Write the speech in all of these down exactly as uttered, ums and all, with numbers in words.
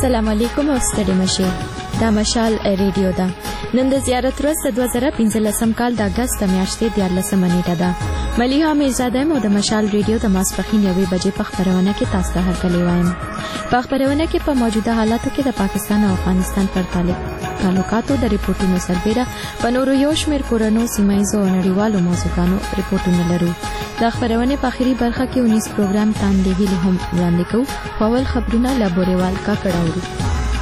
السلام علیکم او ستړي مشه. دا مشال ریډیو ده. نن د زیارت ورځ دوه زره پنځلسم کال د اگست میاشتې دیارلسمه نیټه ده. ملیحه میرزاده مو د مشال ریډیو د ماسپښین یوې بجې په خپرونه کې تاسو ته هرکلی وایم. په خپرونه کې په موجوده حالاتو کې د پاکستان او افغانستان پر تعلقاتو د ریپورتونو سربیره په نورو یو شمېر کورنو سیمه ییزو او نړیوالو موضوعاتو ریپورتونه لرو. د خپرونې په اخري برخه کې ونیس پروګرام تاندې هیلې هم وړاندې کوو. په اول خبرونه له بورېوال کاکړ اورو.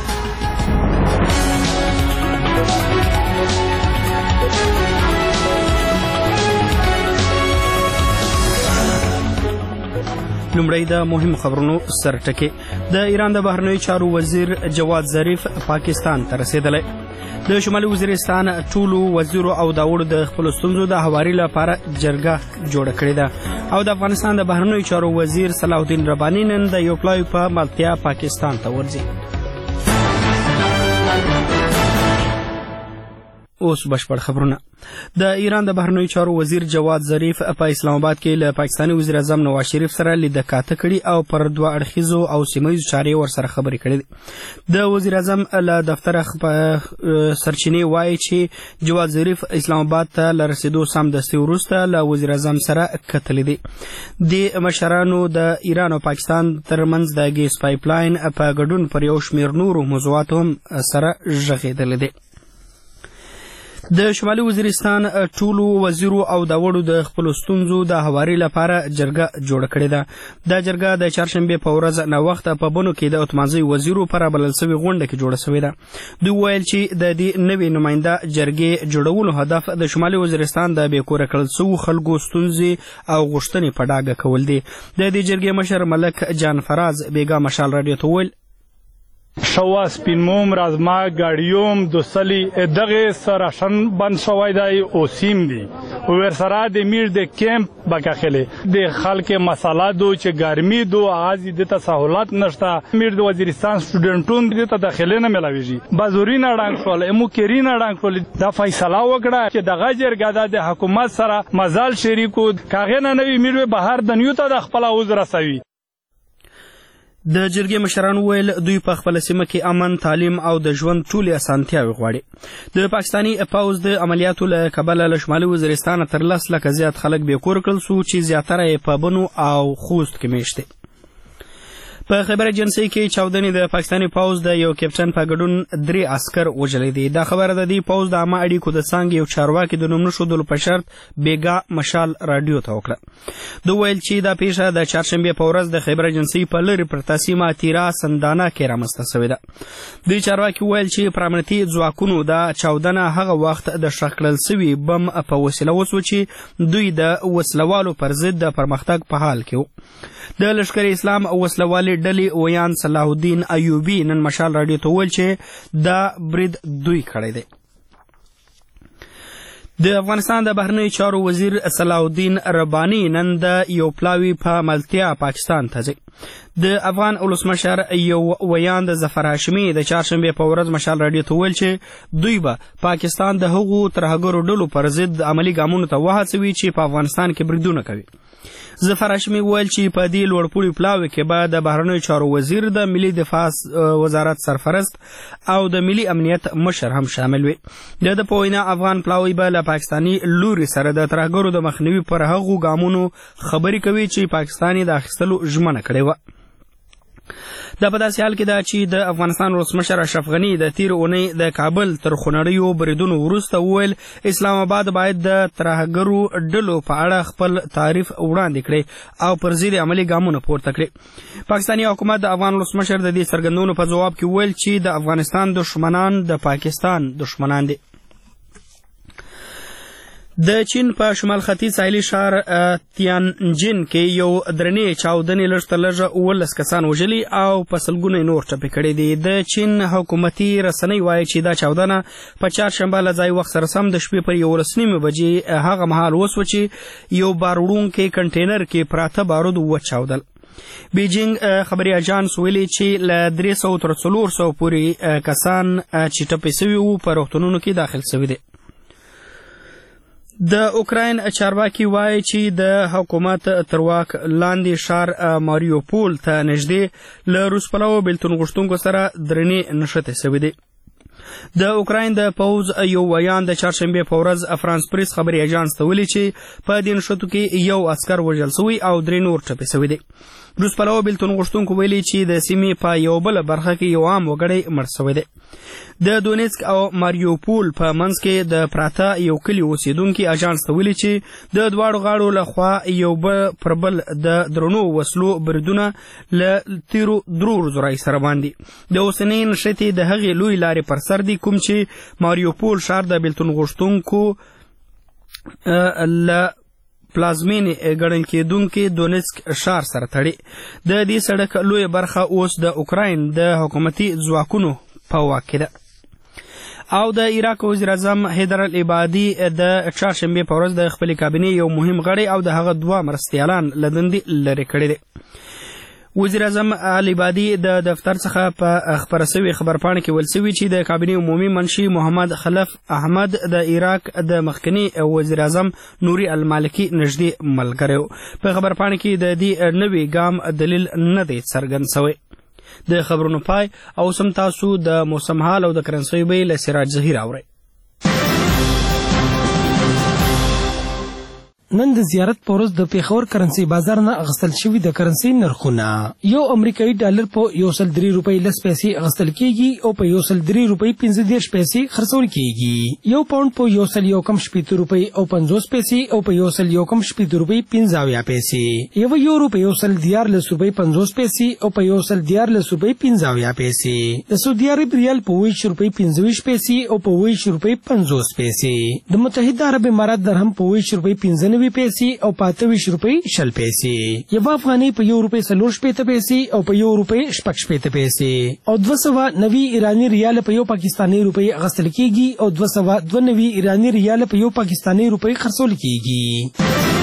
لومړی د مهمو خبرونو سرټکې. د ایران د بهرنیو چارو وزیر جواد ظریف پاکستان ته رسېدلی. د شمالي وزیرستان ټولو وزیرو او داوړو د خپلو ستونزو د هواري لپاره جرګه جوړه کړې ده او د افغانستان د بهرنیو چارو وزیر صلاح الدین رباني نن د یو پلاوي په ملتیا پاکستان ته ورځي. اوس بشپړ خبرونه. د ایران د بهرنیو چارو وزیر جواد ظریف په اسلام آباد کې له پاکستاني وزیر اعظم نواز شریف سره لیدکاته کړي او پر دوه اړخیزو او سیمهییزو چارې ورسره خبرې کړې دي. د وزیر اعظم له دفتره سرچینې وایي چې جواد ظریف اسلام آباد ته له رسېدو سمدستي وروسته له وزیر اعظم سره کتلي دي. د مشرانو د ایران او پاکستان ترمنځ د ګیس پایپ لاین په ګډون پر یو شمېر نورو موضوعاتو هم سره غږېدلي دي. د شمالي وزیرستان ټولو وزیرو او داوړو د خپلو ستونزو د هواري لپاره جرګه جوړه کړې ده. دا جرګه د چهارشنبې په ورځ ناوخته په بنو کې د اتمانزۍ وزیرو پر رابلل سوې غونډه کې جوړه سوې ده. دوی ویل چې د دې نوې نماینده جرګې جوړولو هدف د شمالي وزیرستان د بې کوره کړل سوو خلکو ستونزې او غوښتنې په ډاګه کول دي. د دې جرګې مشر ملک جان فراز بیګا مشال راډیو ته وویل شوا سپینموم رازما گاڑیوم دوسلی دغه سراشن بند شوی دی او سیم دی ور سره د میر د کیمپ بکاخله د خلک مساله دو چې ګرمي دو اغاز د تسهولات نشته. میر د وزیرستان سټوډنټون د ته داخله نه ملاويږي بازورین اړنګ شول امو کرین اړنګ شول. دا فیصله وکړه چې د غجرګاده د حکومت سره مزال شریکو کاغه نه نوی میر بهر د نیو ته د خپل اوز رسوي. د جرګې مشران ویل دوی په خپل سیمه کې امن، تعلیم او د ژوند ټولې اسانتیاوې غواړي. د پاکستاني پوځ د عملیاتو له کبله له شمالي وزیرستان تر لس لکه زیات خلک بې کوره کړل سو چې زیاتره یې په بنو او خوست کې میشت دي. په خبر ایجنسی کې چاودنې د پاکستاني پوځ د یو کپټن په ګډون درې عسکر وژلي دي. دا خبره د دې پوځ د عامه اړیکو د څانګې یو چارواکي د نوم نه ښودلو په شرط بیګا مشال راډیو ته وکړه. دوی ویل چې دا پیښه د چهارشنبې په ورځ د خبر ایجنسی په لرې پرته سیمه تیرا سندانه کې رامنځته سوې ده. دې چارواکي ویل چې پر امنیتي ځواکونو دا چاودنه هغه وخت د ښخ کړل سوي بم په وسیله وسوه چې دوی د وسلوالو پر ضد د پرمختګ په حال کې وو. د لښکر اسلام او وسلوالې ډلې ویان صلاح الدین ایوبي نن مشال راډیو ته وویل چې دا برید دوی کړی دی. د افغانستان د بهرنیو چارو وزیر صلاح الدین رباني نن د یو پلاوي په ملتیا پاکستان ته ځي. د افغان ولسمشر یو ویان د ظفر هاشمي د چهارشنبې په ورځ مشال راډیو ته ویل چې دوی به پاکستان د هغو ترهګرو ډلو پر ضد عملي ګامونو ته وهڅوي چې په افغانستان کې بریدونه کوي. ظفر هاشمي ویل چې په دې لوړپوړي پلاوي کې به د بهرنیو چارو وزیر، د ملي دفاع وزارت سرپرست او د ملي امنیت مشر هم شامل وي. د ده په وینا افغان پلاوي به له پاکستاني لوري سره د ترهګرو د مخنیوي پر هغو ګامونو خبرې کوي چې پاکستان یې د اخیستلو ژمنه کړې وه. دا په داسې حال کې ده چې د افغانستان ولسمشر اشرف غني د تیر اونۍ د کابل تر خونړیو بریدونو وروسته وویل اسلام آباد باید د ترهګرو ډلو په اړه خپل تعریف وړاندې کړي او پر ضد عملي ګامونه پورته کړي. پاکستاني حکومت د افغان ولسمشر د دې څرګندونو په ځواب کې وویل چې د افغانستان دښمنان د پاکستان دښمنان دي. د چین په شمال ختیځ ساحلي ښار تیانجن کې یو درنې چاودنې لږ تر لږه اوولس کسان وژلي او په سلګونه نور ټپي کړي دي. د چین حکومتي رسنۍ وایي چې دا چاودنه په چهارشنبه له ځای وخت سره سم د شپې پر یولس نیمې بجې هغه مهال وسوه چې یو بار وړونکی کنټینر کې پراته بارود وچاودل. بیجینګ خبري اژانس ویلي چې له درې سوه تر څلور سوه پورې کسان چې ټپي سوي وو په روغتونونو کې داخل سوي دي. د اوکراین چارواکي وایي چې د حکومت تر واک لاندې شار ماریوپول ته نږدې له روس پلوه بېلتون غوښتونکو سره درنې نښتې سوي دي. د اوکراین د پوځ یو ویان د چهارشنبې په ورځ فرانس پریس خبري اژانس ته ویلي چې په دې نښتو کې یو عسکر وژل سوی او درې نور ټپي سوي دي. روس پلوه بېلتون غوښتونکو ویلي چې د سیمې په یو بله برخه کې یو عام وګړی مړ سوی دی. د دونیتسک او ماریوپول په منځ کې د پراته یو کلي اوسیدونکي اژانس ته ویلي چې د دواړو غاړو لخوا یو بل پر بل د درنو وسلو بریدونه له تیرو درو ورځو راهیسې روان دي. د اوسنۍ نښتې د هغې لویې لارې پر سر دي کوم چې ماریوپول ښار د بېلتون غوښتونکو له پلازمینې ګڼل کېدونکي دونیتسک ښار سره تړي. د دې سړک لویه برخه اوس د اوکراین د حکومتي ځواکونو په واک کې ده. او د عراق وزیر اعظم حیدر العبادي د چهارشنبې په ورځ د خپلې کابینې یو مهم غړی او د هغه دوه مرستیالان له دندې لرې کړي دي. وزیر اعظم العبادي د دفتر څخه په خپره سوي خبرپاڼه کې ویل سوي چې د کابینې عمومي منشي محمد خلف احمد د عراق د مخکني وزیر اعظم نوري المالکي نږدې ملګری و. په خبرپاڼه کې د دې نوي ګام دلیل نه دی څرګند سوی. د خبرونو پای او سم تاسو د موسم حال او د کرنسۍ بیې له سراج ظهیر اورئ. نن د زیارت په ورځ د پیښور کرنسي بازار نه اغستل شوي د کرنسي نرخونه یو امریکایي ډالر په یو سل درې روپۍ لس پیسې اغستل کیږي او په یو سل درې روپۍ پنځه دېرش پیسې خرڅول کیږي. یو پاونډ په یو سل یو کم شپېته روپۍ او پنځوس پیسې او په یو سل یو کم شپېته روپۍ پنځه اویا پیسې. یو یورو په یو سل دیارلس روپۍ پنځوس پیسې او په یو سل دیارلس روپۍ پنځه اویا پیسې. د سعودي عرب ریال په اووه روپۍ پنځه ویشت پیسې او په اووه روپۍ پنځوس پیسې. د متحده عرب امارات درهم په اووه روپۍ پنځه نوي پیسې او په اته ویشت روپۍ شل پیسې. یو افغانۍ په یو روپۍ څلور شپېته پیسې او په یو روپۍ شپږ شپېته پیسې. او دوه سوه نوي ایراني ریال په یو پاکستاني روپۍ اخیستل کیږي او دوه سوه دوه نوي ایراني ریال په یو پاکستاني روپۍ خرڅول کیږي.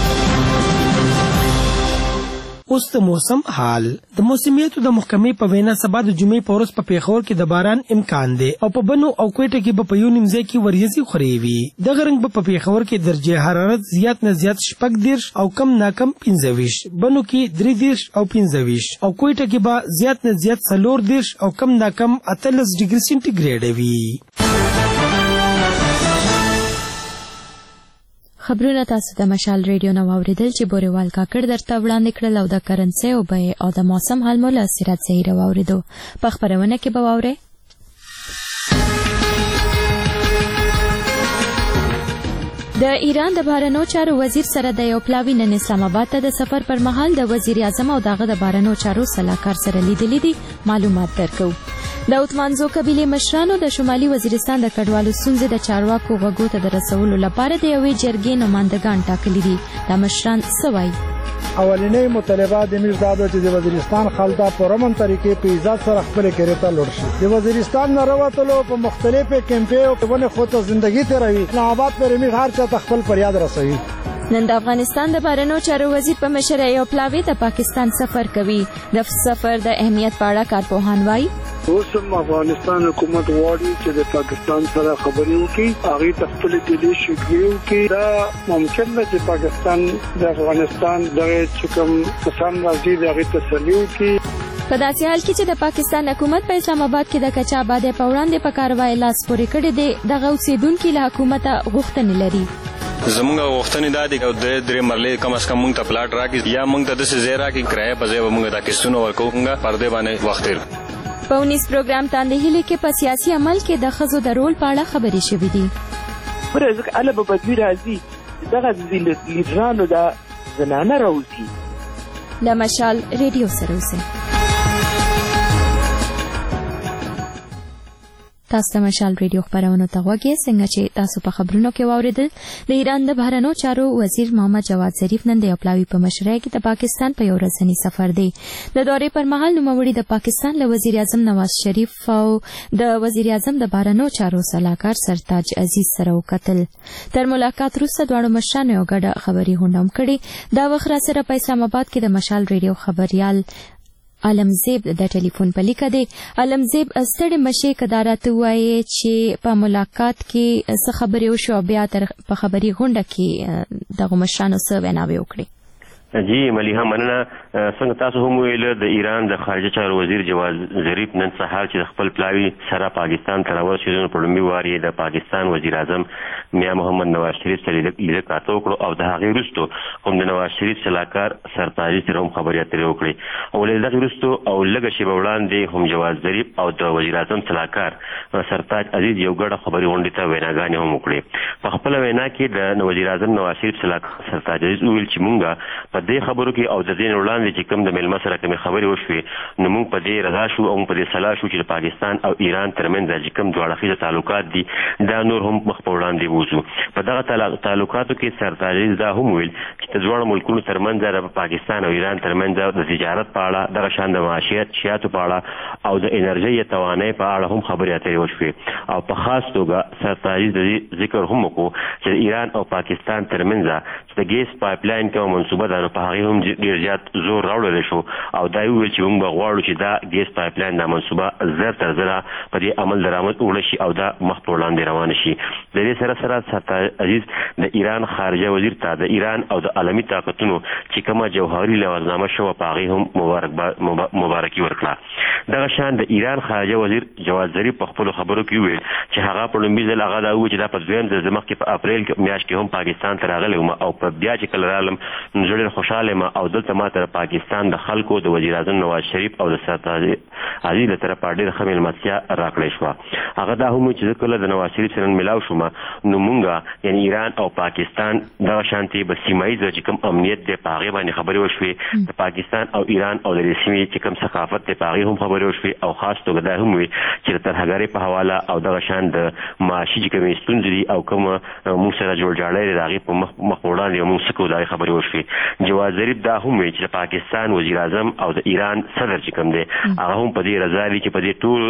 اوس د موسم حال. د موسمیاتو د محکمې په وینا سبا د جمعې په ورځ په پیښور کې د باران امکان دی او په بنو او کوټه کې به په یو نیم ځای کې وریځې خورې وي. دغه رنګ به په پیښور کې درجه حرارت زیات نه زیات شپږ دېرش او کم نه کم پنځه ویشت، بنو کې درې دېرش او پنځه ویشت او کوټه کې به زیات نه زیات څلور دېرش او کم نه کم اتلس ډیګري سینټیګریډ وي. خبرونه تاسو د مشال ریډیو نو اوریدل چې بوريوال کاکړ درته وړاندې کړل او د کرنسۍ او بیې او د موسم حال مو له سراج ظهیر اوریدو. په خبرونه کې به واورئ د ایران د بهرنیو چارو وزیر سره د یو پلاوي نن اسلام آباد ته د سفر پر مهال د وزیر اعظم او دغه د بهرنیو چارو سلاکار سره لیدلي دي. معلومات درکو. د اوتمانزو قبیلې مشرانو د شمالي وزیرستان د کډوالو ستونزې د چارواکو غوږو ته د رسولو لپاره د یوې جرګې نمایندګان ټاکلي دي. دا مشران څه وایي؟ اولنۍ مطالبه د امیر دا ده چې د وزیرستان خلدا په رمن طریقې په عزت سره خپل کېرې ته لوړ شي. د وزیرستان نه راوتلو په مختلفو کیمپونو ونه خو ته ژوندۍ تیروي. اسلام آباد پر امیر هر چا ته خپل فریاد رسوي. نن د افغانستان د بهرنیو چارو وزیر په مشرۍ یو پلاوی د پاکستان سفر کوي. د سفر د اهمیت په اړه کارپوهان وایي اوس هم افغانستان حکومت غواړي چې د پاکستان سره خبرې وکړي، هغې ته خپلې دلې شکرې وکړي. دا ممکن ده چې پاکستان د افغانستان دغه چې کوم کسان راځي د هغې تسلي وکړي. په داسې حال کې چې د پاکستان حکومت په اسلام آباد کې د کچا آبادۍ په وړاندې په کاروای لاس پورې کړی دی، دغه اوسیدونکي له حکومته غوښتنې لري. زمونږ غوښتنې دا دي چې د درې مرلې کم از کم مونږ ته پلاټ راکړي یا مونږ ته داسې ځای راکړي کرایه په ځای به مونږ دا قسطونه ورکوو پر دې باندې وخت تېر. په اونیس پروګرام تاندې هیلې کې په سیاسي عمل کې د ښځو د رول په اړه خبرې شوې دي. ځکه هله به بدلون راځي، دغه لیډرانو دا زنانه راوځي. له مشال ریډیو سره اوسئ. تاسو د مشال ریډیو خبرونو ته غوږ یې. څنګه چې تاسو په خبرونو کې واوریدل، د ایران د بهرنیو چارو وزیر محمد جواد ظریف نن د یو پلاوي په مشرۍ کې د پاکستان په یو ورځني سفر دی. د دورې پر مهال نوموړي د پاکستان له وزیر اعظم نواز شریف او د وزیر اعظم د بهرنیو چارو سلاکار سرتاج عزیز سره وکتل. تر ملاقات وروسته دواړو مشرانو یو ګډه خبري غونډه هم کړې. دا وخت را سره په اسلام آباد کې د مشال ریډیو خبريال علمزیب د ټلیفون په لیکه دی. علمزیب ستړي مشي کدارات وایي چې په ملاقات کې څه خبرې وشو بیا تر په خبري غونډه کې دغه مشرانو څه ویناوې وکړي. جی ملیحه مننه. څنګه تاسو هم ویل د ایران د خارجه چارو وزیر جواز ظریف نن سهار چې د خپل پلاوي سره پاکستان ته راورسېدو نو په لومړي وار یې د پاکستان وزیر اعظم میا محمد نواز شریف سره لیدل کاته وکړو او د هغې وروستو هم د نواز شریف سلاکار سرتاجي سره هم خبرې اترې وکړې او له دغې وروستو او لږه شېبه وړاندې هم جواز ظریف او د وزیر اعظم سلاکار سرتاج عزیز یو ګډه خبري غونډې ته ویناګانې هم وکړې. په خپله وینا کې د وزیر اعظم نواز شریف سلاکار سرتاج عزیز وویل چې مونږ په دې خبرو کې او د دې نه وړاندې چې کوم د میلمه سره کومې خبرې وشوې نو موږ په دې رضا شو او موږ په دې سلا شو چې د پاکستان او ایران ترمنځ چې کوم دوه اړخیزه تعلقات دي دا نور هم مخ په وړاندې بوځو. په دغه تعلقاتو کې سرتاج عزیز دا هم ویل چې د دواړو ملکونو ترمنځ د پاکستان او ایران ترمنځ د تجارت په اړه دغه شان د معاشیت شیاتو په اړه او د انرژۍ توانایي په اړه هم خبرې اترې وشوې او په خاص توګه سرتاج عزیز ذکر هم وکړو چې د ایران او پاکستان ترمنځ چې د ګیس پایپ لاین کومه منصوبه ده نو په هغې هم ډېر زیات زور راوړلی شو او دا یې وویل چې موږ به غواړو چې دا ګیس پایپ لاین دا منصوبه زر تر زره په دې عمل درآمد وړه شي او دا مخ په وړاندې روانه شي. د دې سره سره سرتاج عزیز د ایران خارجه وزیر ته د ایران او د عالمي طاقتونو چې کومه جوهري لوازنامه شوه په هغې هم مبارکي ورکړه. دغه شان د ایران خارجه وزیر جواز ظریف په خپلو خبرو کې وویل چې هغه په لومړي ځل هغه دا وویل چې دا په دویم ځل زه مخکې په اپریل میاشت کې هم پاکستان ته راغلی وم او په بیا چې کله رالم نو زه ډېر خوشحاله یم او دلته ما ته د پاکستان د خلکو د وزیر اعظم نواز شریف او د سرتاج عزیز له طرفه ډېره ښه مېلمستیا راکړی شوه. هغه دا هم چې زه کله د نواز شریف سره ملاو شوم نو مونږ یعنې ایران او پاکستان دغه شانتې به سیمه ییز چې کوم امنیت دی په هغې باندې خبرې وشوې. د پاکستان او ایران او د دې سیمې چې کوم ثقافت دی په هغې هم خبرې وشوې او خاص توګه دا هم وي چې د ترهګرۍ په حواله او دغه شان د معاشي چې کومې ستونزې دي او کومه مونږ سره جوړجاړی دی د هغې په مخ وړاندې مونږ څه کوو د هغې خبرې وشوې. جواز ظریف دا هم وي چې د پاکستان وزیر اعظم او د ایران صدر چې کوم دی هغه هم په دې رضا دي چې په دې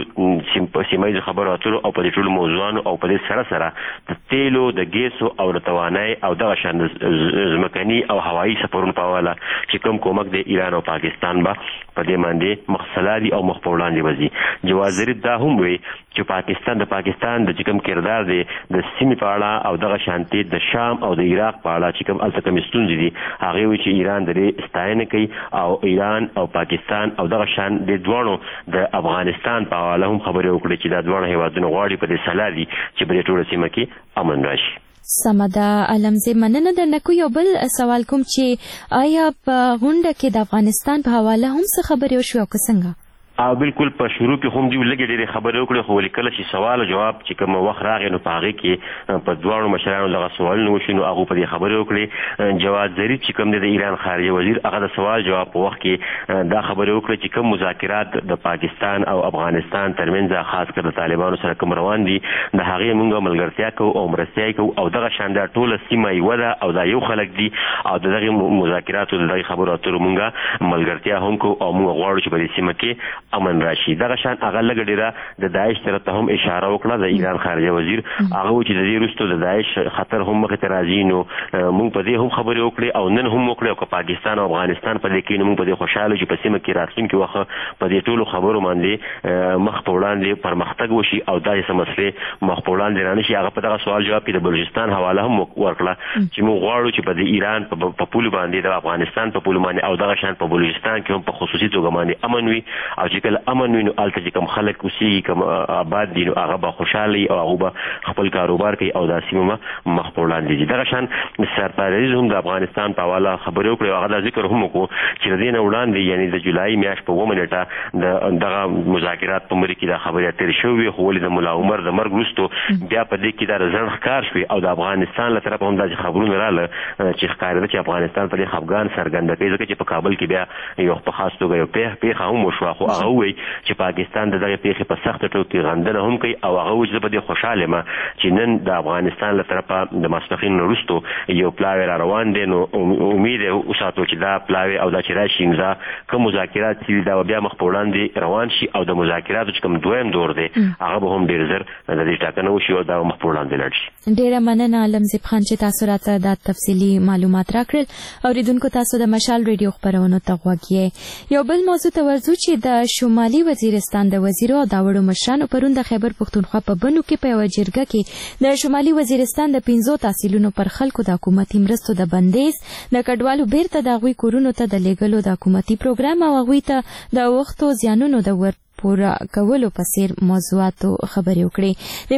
ټولو سیمه ییزو خبرو اترو او په دې ټولو موضوعانو او په دې سره سره د تیلو د ګیسو او د توانایي او دغه شان د ځمکني او هوایي سفرونو په حواله چې کوم کومک دی ایران او پاکستان به په دې باندې مخصلا دي او مخ په وړاندې وځي. جواز ظریف دا هم وی چې پاکستان د پاکستان د چې کوم کردار دی د سیمې په اړه او دغه شانتې د شام او د عراق په اړه چې کوم هلته کومې ستونزې دي هغې وایي چې ایران د دې ستاینه کوي او ایران او پاکستان او دغه شان د دواړو د افغانستان په حواله هم خبرې وکړي چې دا دواړه هېوادونه غواړي په دې سلا دي چې په دې ټوله سیمه کې امن راشي. سمه ده علمزیب مننه درنه کو. یو بل سوال کوم چې آیا په غونډه کې د افغانستان په حواله هم څه خبرې وشوې او که څنګه؟ او بالکل په شروع کې هم دوی لږې ډېرې خبرې وکړې خو ولې کله چې سوال او جواب چې کوم وخت راغی نو په هغې کې په دواړو مشرانو دغه سوالونه وشي نو هغوی په دې خبرې وکړې. جواز ظریف چې کوم دی د ایران خارجه وزیر هغه د سوال جواب په وخت کې دا خبرې وکړې چې کوم مذاکرات د پاکستان او افغانستان ترمنځ خاص کر د طالبانو سره کوم روان دي د هغې موږ ملګرتیا کوو او مرستیا کوو او دغه شان دا ټوله سیمه یوه ده او دا یو خلک دي او د دغې مذاکراتو د دغې خبرو اترو موږ ملګرتیا هم کوو او موږ غواړو چې په دې سیمه کې امن راشي. دغه شان هغه لږه ډېره د داعش طرف ته هم اشاره وکړه د ایران خارجه وزیر هغه و چې د دې وروسته د داعش خطر هم مخې ته راځي نو موږ په دې هم خبرې وکړې او نن هم وکړې او که پاکستان او افغانستان په دې کې نو موږ په دې خوشحاله چې په سیمه کې راتلونکي وخت په دې ټولو خبرو باندې مخ په وړاندې پرمختګ وشي او داسې څه مسلې مخ په وړاندې رانشي. هغه په دغه سوال جواب کې د بلوچستان حواله هم ورکړه چې موږ غواړو چې په د ایران په پولو باندې د افغانستان په پولو باندې او دغه شان په بلوچستان کې هم په خصوصي توګه باندې امن وي او چې کله امن وي نو هلته چې کوم خلک اوسېږي کوم آباد دي نو هغه به خوشحاله وي او هغوی به خپل کاروبار کوي او دا سیمه به مخ په وړاندې ځي. دغه شان سرتاج عزیز هم د افغانستان په حواله خبرې وکړې او هغه دا ذکر هم وکړو چې د دې نه وړاندې یعنې د جولایي میاشت په اوومه نیټه د دغه مذاکرات په مورې کې دا خبرې اترې شوې وې خو ولې د ملا عمر د مرګ وروستو بیا په دې کې دا رزنډ ښکار شوې او د افغانستان له طرفه هم داسې خبرونه راغله چې ښکارېده چې افغانستان په دې خفګان څرګنده کوي ځکه چې په کابل کې بیا یو په خاص توګه یو پیښه هم وشوه خو هغه هغه وایي چې پاکستان د دغه پیښې په سخته توګه غندنه هم کوي او هغه وایي چې زه په دې خوشحاله یم چې نن د افغانستان له طرفه د ماسپښین وروستو یو پلاوی را روان دی، نو امید یې وساتو چې دا پلاوی او دا چې راشي امضا کوم مذاکرات چې دا بیا مخ په وړاندې روان شي او د مذاکراتو چې کوم دویم دور دی هغه به هم ډېر زر د دې ټاکنه وشي او دا مخ په وړاندې لاړ شي. ډېره مننه عالمزیب خان چې تاسو راته دا تفصیلي معلومات راکړل. اوریدونکو تاسو د مشال ریډیو خبرونو ته غوږ یې. یو بل موضوع ته ورځو چې د شمالي وزیرستان د وزیرو او داوړو مشرانو پرون د خیبر پښتونخوا په بنو کې په یوه جرګه کې د شمالي وزیرستان د پنځو تحصیلونو پر خلکو د حکومتي مرستو د بندیز د کډوالو بیرته د هغوی کورونو ته د لیږلو د حکومتي پروګرام او هغوی ته د وختو زیانونو د ور پورا کولو په څیر موضوعاتو خبرې وکړې.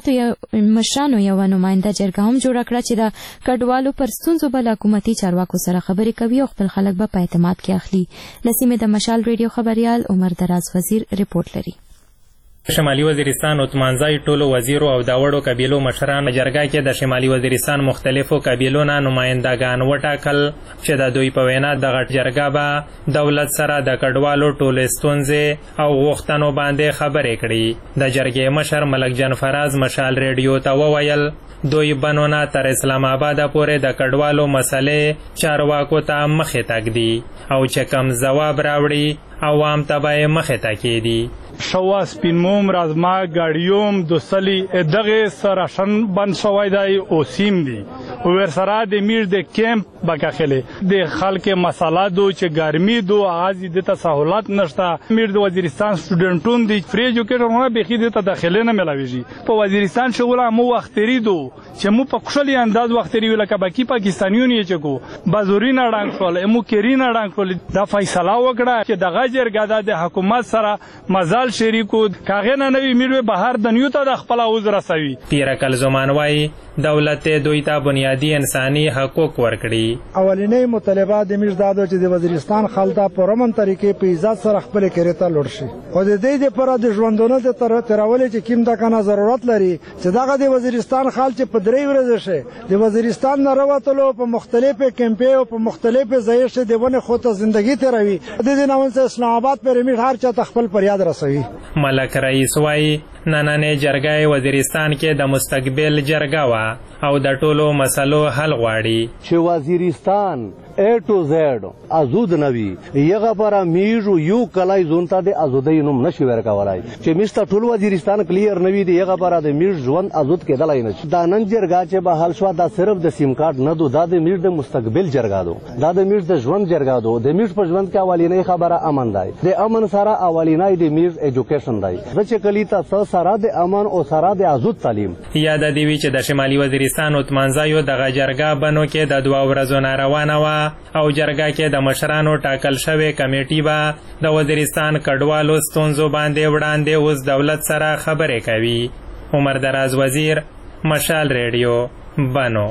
د مشرانو یوه نماینده جرګه هم جوړه کړه چې د کډوالو پر ستونزو به له حکومتي چارواکو سره خبرې کوي او خپل خلک به په اعتماد کې اخلي. له سیمې د مشال ریډیو خبریال عمر دراز وزیر رپورټ لري. شمالي وزیرستان عثمانزای ټولو وزیرو او داوړو قبیلو مشران جرګه کې د شمالي وزیرستان مختلفو قبیلو نه نمایندګان وټاکل چې د دوی په وینا دغه جرګه به دولت سره د کډوالو ټولې ستونزې او غوښتنو باندې خبرې کړي. د جرګې مشر ملک جان فراز مشال ریډیو ته وویل دوی بنونه تر اسلام آباد پورې د کډوالو مسلې چارواکو ته مخې تګ دي او چې کم ځواب راوړي عوام ته به مخې ته کېدي. شوا سپینموم رازما ګاډیوم دوسلی دغه سراشن بند شوی دی او سیم دی او ورسره د میر د کیمپ بکاخله د خلک مساله دو چې ګرمي دو اغازي د تسهولات نشته. میر د وزیرستان سټوډنټون دی فری ایجوکیشن به بخې د داخله نه ملاويږي. په وزیرستان شغله مو وختري دو چې مو په خوشالي انداز وختري ویل کبا کی پاکستانیون یې چکو بازورین اړنګ کول مو کېرین اړنګ کول دا فیصله وکړه چې دغه جرګه د حکومت سره مزال شریکو کاغه نه وی میروي بهر د نیو ته د خپل اوز رسوي. پیرکل زمان وای دولت دوی ته بنیادی انساني حقوق ورکړي. اولینې مطالبات د میرزادو چې د وزیرستان خلدا په رمن طریقې په عزت سره خپل کېرته لوړ شي او د دې لپاره د ژوندونو د تر ترولې چې کیم د کنه ضرورت لري چې دغه د وزیرستان خال چې په درې ورځې شه د وزیرستان نه راوتلو په مختلفو کمپې او په مختلفو ځایونو شه دونه خو ته ژوندۍ تیروي. د دې نوښت اسلام آباد پر امیر هر چا خپل فریاد رسوي. ملک رئیس وای نننې جرګه وزیرستان کې د مستقبل جرګه وا او د ټولو مسلو حل غواړي. چې وزیرستان ا ټو زیډ ازود نوي یغه پر میرو یو کلای زونتا د ازودۍ نوم نشي ورکولای چې مستا ټول وزیرستان کلیر نوي دی یغه پر د میر ژوند ازود کېدلای نه. دا نن جرګه چې به حل شو دا صرف د سیم کارت نه دو دا د میر د مستقبل جرګه دو دا د میر د ژوند جرګه دو. د میر په ژوند کې اولینې خبره امن دی. د امن سره اولینې د میر ایجوکیشن دی. چې کلی تاسو سره د امن او سره د ازود تعلیم. یاد دی وی چې د شمالي وزیرستان عثمانزایو دغه جرګه بنو کې د دوه ورځو روانه وا او جرګه کې د مشرانو ټاکل شوی کمیټي به د وزیرستان کډوالو ستونزو باندې وړاندې اوس دولت سره خبرې کوي. عمر دراز وزیر مشال ریډیو بنو.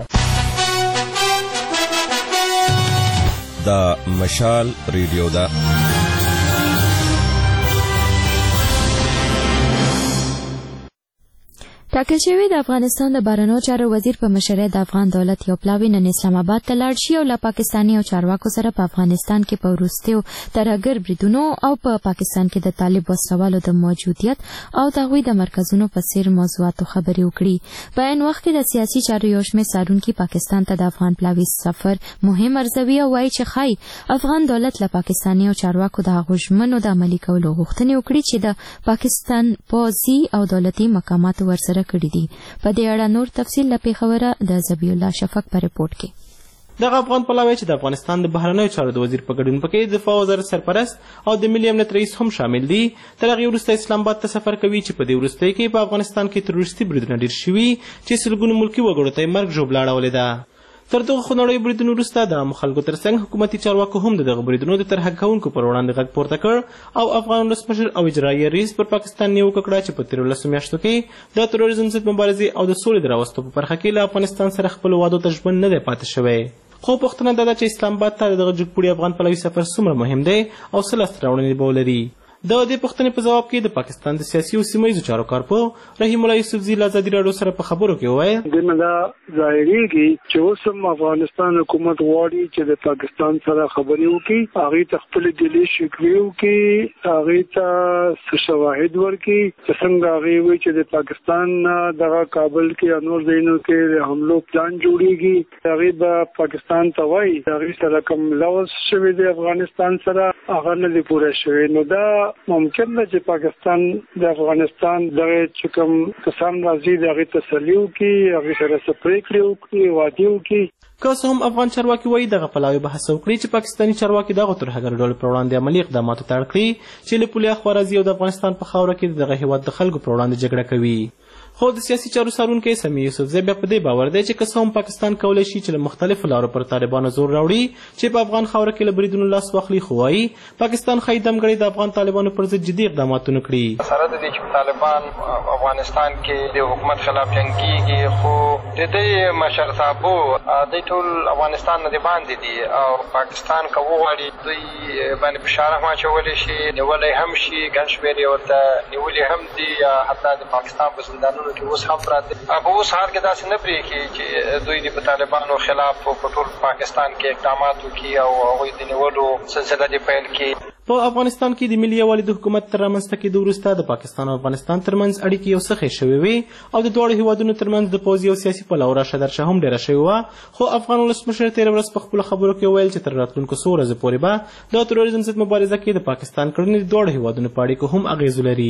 دا مشال ریډیو دا ټاکل شوی د افغانستان د بهرنیو چارو وزیر په مشرۍ د افغان دولت یو پلاوی نن اسلام آباد ته لاړ شي او له پاکستاني او چارواکو سره په افغانستان کې په وروستیو ترهګر بریدونو او په پاکستان کې د طالب وسلوالو د موجودیت او د هغوی د مرکزونو په څیر موضوعاتو خبرې وکړي. په عین وخت کې د سیاسي چارو یو شمېر څارونکي پاکستان ته د افغان پلاوي سفر مهم ارزوي او وایي چې ښایي افغان دولت له پاکستاني او چارواکو د هغو ژمنو د عملي کولو غوښتنې وکړي چې د پاکستان پوځي او دولتي مقاماتو ورسره کړي دي. په دې اړه نور تفصیل له پیښوره د ذبیح الله شفق په رپورټ کې. دغه افغان پلاوی چې د افغانستان د بهرنیو چارو د وزیر په ګډون پکې د دفاع وزارت سرپرست او د ملي امنیت رئیس هم شامل دي تر هغې وروسته اسلام آباد ته سفر کوي چې په دې وروستیو کې په افغانستان کې تروریستي بریدونه ډېر شوي چې سلګونو ملکي وګړو ته یې مرګ ژوبله اړولې ده. تر دغه خونړیو بریدونو وروسته د عامو خلکو ترڅنګ حکومتي چارواکو هم د دغه بریدونو د ترحه کوونکو پر وړاندې غږ پورته کړ او افغان ولسمشر او اجرایي رئیس پر پاکستان نیوکه کړه چې په تېرو لسو میاشتو کې د تروریزم ضد مبارزې او د سولې د راوستو په برخه کې له افغانستان سره خپلو وعدو ته ژمن نه دی پاتې شوی. خو پوښتنه دا ده چې اسلام آباد ته دغه جګپوړي افغان پلاوي سفر څومره مهم دی او څه لاسته راوړنې به ولري. د دې پوښتنې په جواب کې د پاکستان د سیاسي او سیمه ییزو چارو کارپو رحیم الله یوسفزي له ازادي راډیو سره په خبرو کې وویل دنه دا ظاهريږي چې اوس هم افغانستان حکومت غواړي چې د پاکستان سره خبرې وکړي، هغه ته خپل دلی شکوي وکړي، هغه ته شواهد ورکړي چې څنګه هغه وی چې د پاکستان دغه کابل کې انور زینو کې حملو پلان جوړیږي، هغه به پاکستان ته وایي هغه سره کوم لوز شوی دی افغانستان سره هغه نه دی پوره شوی. نو دا ممکن نه چې پاکستان د افغانستان دغه چې کوم کسان راځي دغه تسلیو کې هغه سره سپریکړي وکړي وادي وکړي. که څه هم افغان چارواکي وایي دغه پلاوی به هڅه وکړي چې پاکستاني چارواکي دغه ترهګر ډلو پر وړاندې عملي اقداماتو ته اړ کړي چې له پولې اخوا راځي او د افغانستان په خاوره کې دغه هېواد د خلکو پر وړاندې جګړه کوي. خو د سیاسي چارو څارونکی سمیع یوسفزی بیا په دې باور دی چې که څه هم پاکستان کولی شي چې له مختلفو لارو پر طالبانو زور راوړي چې په افغان خاوره کې له بریدونو لاس واخلي، خو وایي پاکستان ښایي دمګړی د افغان طالبانو پر ضد جدي اقدامات ونه کړي. سره د دې چې طالبان افغانستان کې د حکومت خلاف جنګ کیږي، خو د دې مشرتابو دوی ټول افغانستان نه د باندې دي او پاکستان که وغواړي دوی باندې فشار هم اچولی شي، نیولی هم شي، ګڼ شمېر یې ورته نیولي هم دي، یا حتی د پاکستان په زندانونو کې اوس هم پراته. په اوس حال کې داسې نه پرېږدي چې دوی د طالبانو خلاف په ټول پاکستان کې اقدامات وکړي او هغوی د نیولو سلسله دې پیل کړي. په افغانستان کې د ملي یووالي د حکومت تر رامنځته کېدو وروسته د پاکستان او افغانستان ترمنځ اړیکې یو څه ښې شوې وې او د دواړو هېوادونو ترمنځ د پوځي او سیاسي پلوه راشه درشه هم ډېره شوې وه. خو افغان ولسمشر تېره ورځ په خپلو خبرو کې وویل چې تر راتلونکو څو ورځو پورې به د تروریزم ضد مبارزه کې د پاکستان کړنې د دواړو هېوادونو په اړیکو هم اغېز لري.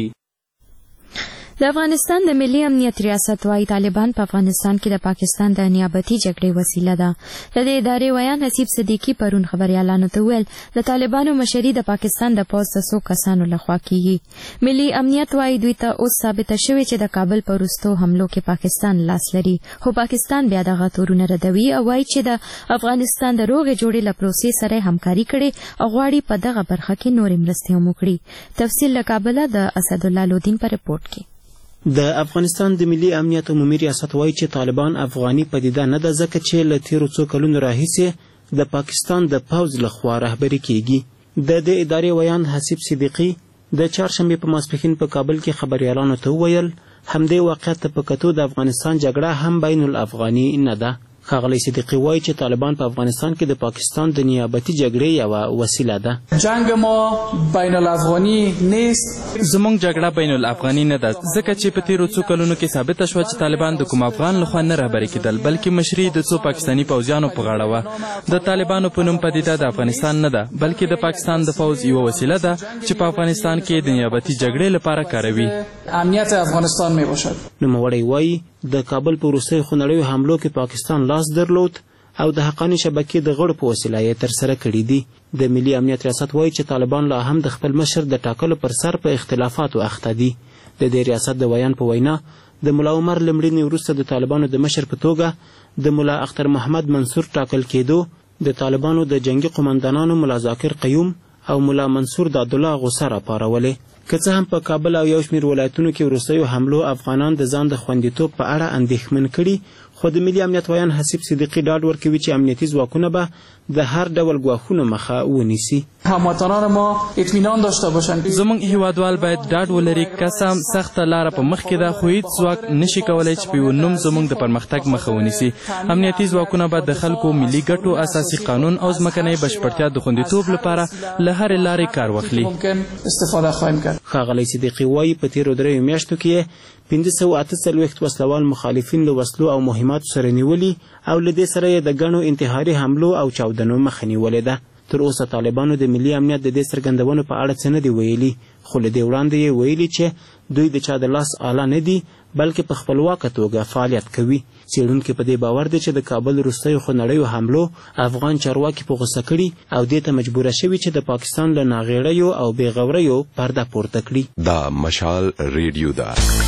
د افغانستان د ملي امنیت ریاست وايي طالبان په افغانستان کې د پاکستان د نیابتي جګړې وسیله ده. د دې ادارې ویان حسیب صدیقي پرون خبريالانو ته ویل د طالبانو مشري د پاکستان د پوځ د څو کسانو لخوا کیږي. ملي امنیت وايي دوی ته اوس ثابته شوې چې د کابل په وروستو حملو کې پاکستان لاس لري، خو پاکستان بیا دغه تورونه ردوي او وايي چې د افغانستان د روغې جوړې له پروسې سره همکاري کړي او غواړي په دغه برخه کې نورې مرستې هم وکړي. تفصیل له کابله د اسدالله لودین په رپورټ کې. د افغانستان د ملي امنیت عمومي ریاست وایي چې طالبان افغاني پدیده نه ده، ځکه چې له تیرو څو کلونو راهیسې د پاکستان د پوځ لخوا رهبري کیږي. د دې ادارې ویان حسیب صدیقي د چهارشنبې په ماسپښین په کابل کې خبریالانو ته وویل همدې واقعیت ته په کتو د افغانستان جګړه هم بین الافغاني نه ده. ښاغلی صدیقي وایي چې طالبان په افغانستان کې د پاکستان د نیابتي جګړې یوه وسیله ده. جنگ ما بین الافغاني نیست. زموږ جګړه بین الافغاني نه ده، ځکه چې په تیرو څو کلونو کې ثابته شوه چې طالبان د کوم افغان لخوا نه رهبري کېدل، بلکې مشري د څو پاکستاني پوځیانو په غاړه وه. د طالبانو په نوم پدیده د افغانستان نه ده، بلکې د پاکستان د پوځ یوه وسیله ده چې په افغانستان کې د نیابتي جګړې لپاره کاروي. امنیت افغانستان می باشد. نوموړی وایي د کابل په وروستیو خونړیو حملو کې پاکستان لاس درلود او د حقاني شبکې د غړو په وسیله یې ترسره کړي دي. د ملي امنیت ریاست وایي چې طالبان لا هم د خپل مشر د ټاکلو پر سر په اختلافاتو اخته دي. د دې ریاست د ویان په وینا د ملا عمر له مړینې وروسته د طالبانو د مشر په توګه د ملا اختر محمد منصور ټاکل کېدو د طالبانو د جنگي قمندانانو ملا ذاکر قیوم او ملا منصور د عبدالله غوسه راپارولې. که څه هم په کابل او یو شمېر ولایتونو کې وروستیو حملو افغانان د ځان د خوندیتوب په اړه اندېښمن کړي، خو د ملي امنیت ویان حسیب صدیقي ډاډ ورکوي چې امنیتي ځواکونه به د هر ډول ګواښونو مخه ونیسي. هموطنان ما اطمینان داشته باشند. زموږ هیوادوال باید ډاډ ولري که څه هم سخته لاره په مخ کې ده، خو هیڅ ځواک نشي کولی چې په یو نوم زموږ د پرمختګ مخه ونیسي. امنیتي ځواکونه به د خلکو ملي ګټو، اساسي قانون او ځمکنۍ بشپړتیا د خوندیتوب لپاره له هرې لارې کار واخلي. استفاده خواهیم کرد. ښاغلی صدیقي وایي په تیرو دریو میاشتو کې پنځه سوه اته څلوېښت وسلوال مخالفین له وسلو او مهماتو سره نیولي او له دې سره یې د ګڼو انتحاري حملو او چاودنو مخه نیولې ده. تر اوسه طالبانو د ملي امنیت د دې څرګندونو په اړه څه نه دي ویلي، خو له دې وړاندې یې ویلي چې دوی د چا د لاس آله نه دي، بلکې په خپلواکه توګه فعالیت کوي. څېړونکي په دې باور دي چې د کابل وروستیو خونړیو حملو افغان چارواکي په غوسه کړي او دې ته مجبوره شوي چې د پاکستان له ناغېړیو او بېغوریو پرده پورته کړي. دا مشال ریډیو ده.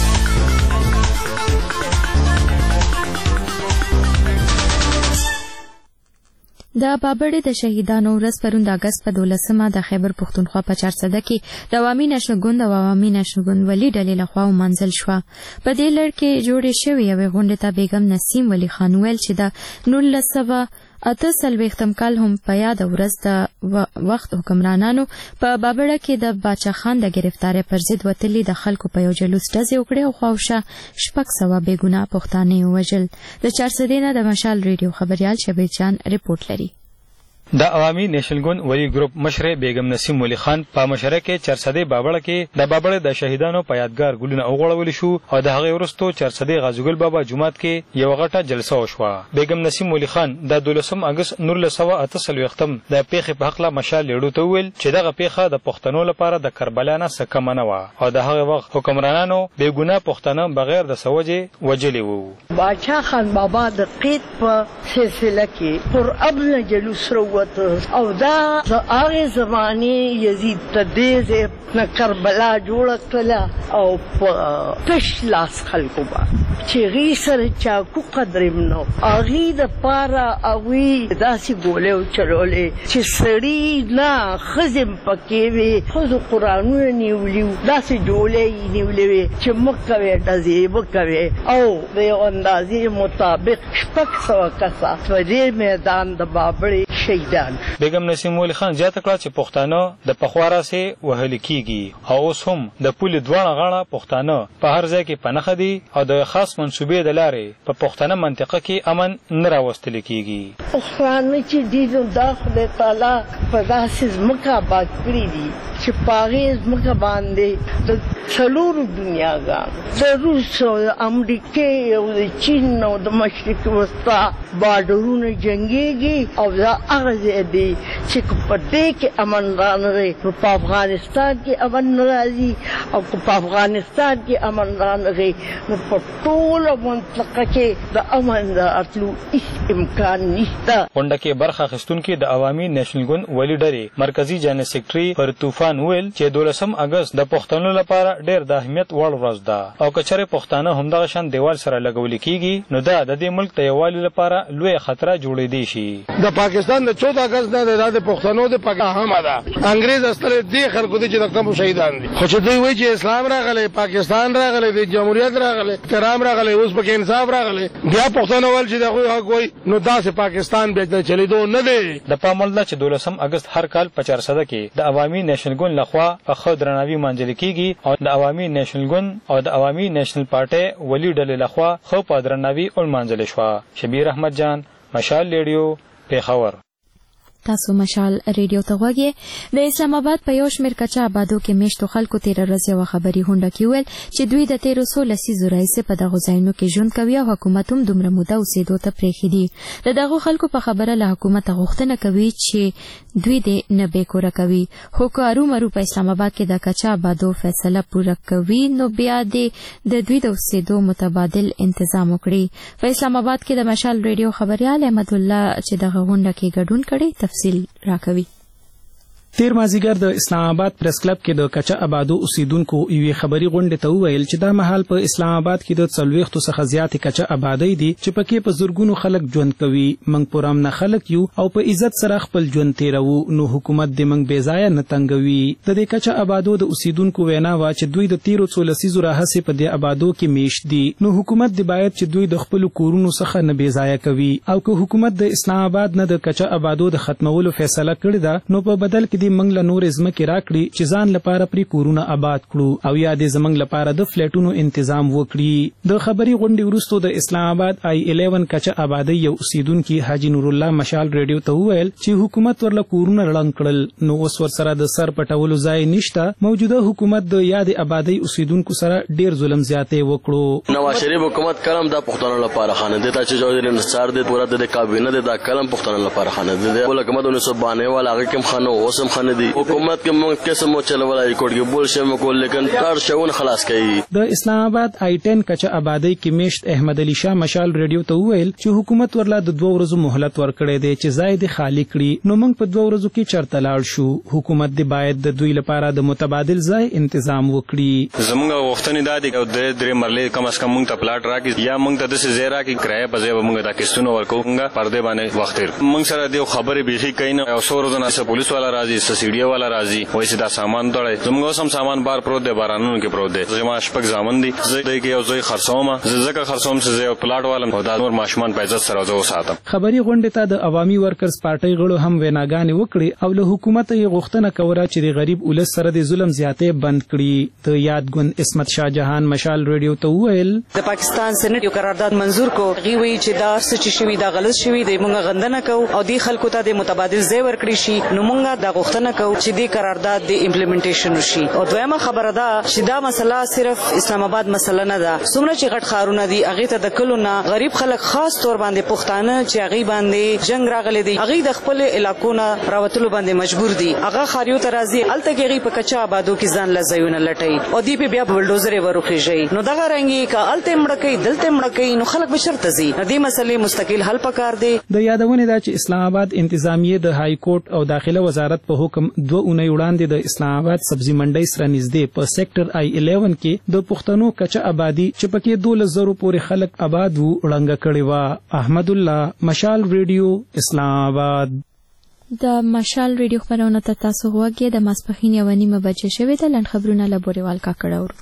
د بابړې د شهیدانو ورځ پرون د اګست په دولسمه د خیبر پښتونخوا په چارسده کې د عوامي نشنه ګوند او عوامي نشنه ګوندولي ډلې لخوا ومنځل شوه. په دې لړ کې جوړې شوې یوې غونډې ته بیګم نسیم ولی خان ویل چې د نولس سوه اته څلوېښتم کال هم په یاده ورځ د وخت حکمرانانو په بابړه کې د باچا خان د ګرفتارۍ پر ضد وتلي د خلکو په یو جلوس ډزې وکړې او خواوشا شپږ سوه بېګناه پښتانه یې ووژل. د چارسدې نه د مشال ریډیو خبریال شبیر جان رپورټ لري. د عوامي نیشنل ګوند ولی ګروپ مشر بیگم نسیم ولی خان په مشره کې چارسدې بابړه کې د بابړه د شهیدانو په یادګار ګلونه وغوړول شو او د هغې وروسته چارسدې غازیګل بابا جومات کې یو غټه جلسه وشوه. بیگم نسیم ولی خان د دولسم اګست نولس سوه اته څلوېښتم د پیښې په هکله مشال لیډو ته وویل چې دغه پیښه د پښتنو لپاره د کربلا نه څه کمه نه وه او د هغې وخت حکمرانانو بېګناه پښتانه بغیر د څه وجې وژلي وو. باچا خان بابا د قید په سلسله کې پر ابل جلوس او دا د هغې زمانې یزید ته دې ځای نه کربلا جوړه کړله او په تش لاس خلکو باندې چې هغې سره چاکو قدر هم نه و هغې دپاره هغوی داسې ګولۍ وچلولې چې سړي نه ښځې هم پکې وې ښځو قرانونه نیولي وو داسې جولۍ یې نیولې وې چې مه کوې ډزې مه کوې او د یو اندازې مطابق شپږ سوه کسه په دې میدان د بابړې شهیدان. بیگم نسیم ولی خان زیاته کړه چې پښتانه د پخوا راهیسې وهل کېږي او اوس هم د پولې دواړه غاړه پښتانه په هر ځای کې پنخه دي او د خاص منصوبې د لارې په پښتنه منطقه کې امن نه راوستل کېږي. پښتانه چې دي نو دا خدای تعالی په داسې ځمکه آباد کړي دي چې په هغې ځمکه باندې د څلورو دنیاګانو د روس او د امریکې او د چین او د مشرق وسطا بارډرونه جنګېږي او دا هغه ځای دی چې که په دې کې امن رانغی نو په افغانستان کې امن نه راځي او که په افغانستان کې امن رانغی نو په ټوله منطقه کې د امن د راتلو هېڅ امکان نشته. غونډه کې برخه اخیستونکي د عوامي نیشنل ګوند ولي ډلې مرکزي جنرال سیکرټري پر طوفان ویل چې دولسم اګست د پښتنو لپاره ډېر د اهمیت وړ ورځ ده او که چېرې پښتانه همدغه شان دیوال سره لګولي کېږي نو دا د دې ملک د یووالي لپاره لویه خطره جوړېدی شي. د پاکستان د چودہ اګست نه د د پښتنو د پکا اهمه ده انګريز استل دې خلکو دي چې د کوم شهیدان دي خو چې دوی وایي چې اسلام راغلی پاکستان راغلی د جمهوریت راغلی احترام راغلی اوس پکې انصاف راغلی بیا پښتنو ول چې دغه حق وایي نو داسې پاکستان به د چلیدو نه دی. د پامل ده چې دولسم اګست هر کال په چارسده کې د عوامي نیشنل ګوند لخوا په ښه درناوي مانځل کېږي او د عوامي نیشنل ګوند او د عوامي نیشنل پارټۍ ولي ډلې لخوا ښه په درناوي ولمانځل شوه. شبیر احمد جان، مشال ریډیو، پیښور. تاسو مشال ریډیو ته غوږی. د اسلام آباد په یو شمېر کچه آبادو کې میشتو خلکو تېره ورځ یوه خبري غونډه کې وویل چې دوی د تېرو څو لسیزو راهیسې په دغو ځایونو کې ژوند کوي او حکومت هم دومره موده اوسېدو ته پرېښي دي. د دغو خلکو په خبره له حکومته غوښتنه کوي چې دوی دې نه بېکوره کوي خو که ارومرو په اسلام آباد کې د کچه آبادو فیصله پوره کوي نو بیا دې د دوی د اوسېدو متبادل انتظام وکړي. په اسلام آباد کې د مشال ریډیو خبریال احمد الله چې دغه غونډه کې ګډون کړی تفصیل راکوي. تیر مازیګر د اسلام آباد پریس کلب کې د کچه آبادو اوسیدونکو یوې خبري غونډې ته وویل چې دا مهال په اسلام آباد کې د څلوېښتو څخه زیاتې کچه آبادۍ دي چې پکې په زرګونو خلک ژوند کوي. موږ پرامنه خلک یو او په عزت سره خپل ژوند تیروو نو حکومت دې موږ بې ځایه نه تنګوي. د دې کچه آبادو د اوسیدونکو وینا وه چې دوی د تیرو څو لسیزو راهیسې په دې آبادو کې میشت دي نو حکومت دې باید چې دوی د خپلو کورونو څخه نه بې ځایه کوي او که حکومت د اسلام آباد نه د کچه آبادو د ختمولو فیصله کړې ده نو په بدل کې دې موږ له نورې ځمکې راکړي چې ځان لپاره پرې کورونه آباد کړو او یا دې زموږ لپاره د فلیټونو انتظام وکړي. د خبري غونډې وروسته د اسلام آباد آی الیون کچه آبادۍ یو اوسیدونکي حاجي نور الله مشال ریډیو ته وویل چې حکومت ورله کورونه ړنګ کړل نو اوس ورسره د سر پټولو ځای نشته. موجوده حکومت د یادې آبادۍ اوسیدونکو سره ډېر ظلم زیاتې وکړو. نواز شریف حکومت کلم دا پښتنو لپاره خانه دی چې جوړ انصار دی پورا د کابینه دا کلم پښتنو لپاره خانه دی. ول حکومت انیس سو بانوے والا هغه کوم خانه اوسم خانه دی حکومت کې موږ کیسه مو چلولای کوټ کې بول شم کو لیکن کار شون خلاص کړي. د اسلام آباد آی ټن کچه آبادۍ کې میشت احمد علي شاه مشال ریډیو ته وویل چې حکومت ورلا د دوه ورځو مهلت ورکړی دی چې ځای دې خالی کړي نو موږ په دوه ورځو کې چرته لاړ شو. حکومت دې باید د دوی لپاره د متبادل ځای انتظام وکړي. زموږ غوښتنې دا دي چې د درې مرلې کم از کم موږ ته پلاټ راکړي یا موږ ته داسې ځای راکړي کرایه په ځای به موږ دا قسطونه ورکوو موږ پر دې باندې وخت تېر موږ سره دې خبرې بیخي کوي نه او څو ورځو نه پولیس والا راځي چې سسیډیا والا راځي وایي چې دا سامان تړي زموږ سم سامان بار پروت دی بارانونو کې پروت دی زما شپږ زامن دي زه دې کې یو ځای خرڅوم زه ځکه خرڅوم چې زه یو پلاټ والم او دا نور ماشومان په عزت سره زه وساتم. خبري غونډې ته د عوامي ورکرز پارټۍ غړو هم ویناګانې وکړي او له حکومت یې غوښتنه کوله چې د غریب ولس سره د ظلم زیاتې بند کړي. د یادګوند اسمت شاه جهان مشال ریډیو ته وویل د پاکستان سېنات یو قرارداد منزور کو غي وی چې دا سچ شوی دا غلط شوی دی مونږ غندنه کو او دی خلکو ته د متبادل ځای ورکړي شي نو مونږ دا غوښتنه کو چې د قرارداد د امپلیمنټیشن وشي. او دویمه خبره ده چې دا مسله صرف اسلام آباد مسله نه ده څومره چې غټ خارونه دي هغه ته د کلو نه غریب خلک خاص تور باندې پښتانه چې هغه باندې جنگ راغلي دي هغه د خپل علاقو نه راوتلو باندې مجبور دي هغه خاریو ته راځي الته کې هغه په کچا آبادو کې ځان لزایونه لټي او دی په بیا بلډوزر ورخیږي نو دا رنګي کا الته مړکې دلته مړکې نو خلک بشرط زی دې مسلې مستقل حل پکار دی. د یادونه ده چې اسلام آباد انتظامیه د های کورټ او داخله وزارت په حکم دوه اونۍ وړاندې د اسلام آباد سبزی منډۍ سره نږدې په سېکټر آی الیون کې د پښتنو کچا آبادی چې پکې دوه زرو پورې خلک آباد وو وړاندې کړي وا. احمد الله مشال ریډیو اسلام آباد. د مشال ریډیو خبرونه ته تاسو غوږی د ماسپخین یو نیمه بجې شوې ده لن خبرونه لبوريوال کا کړه.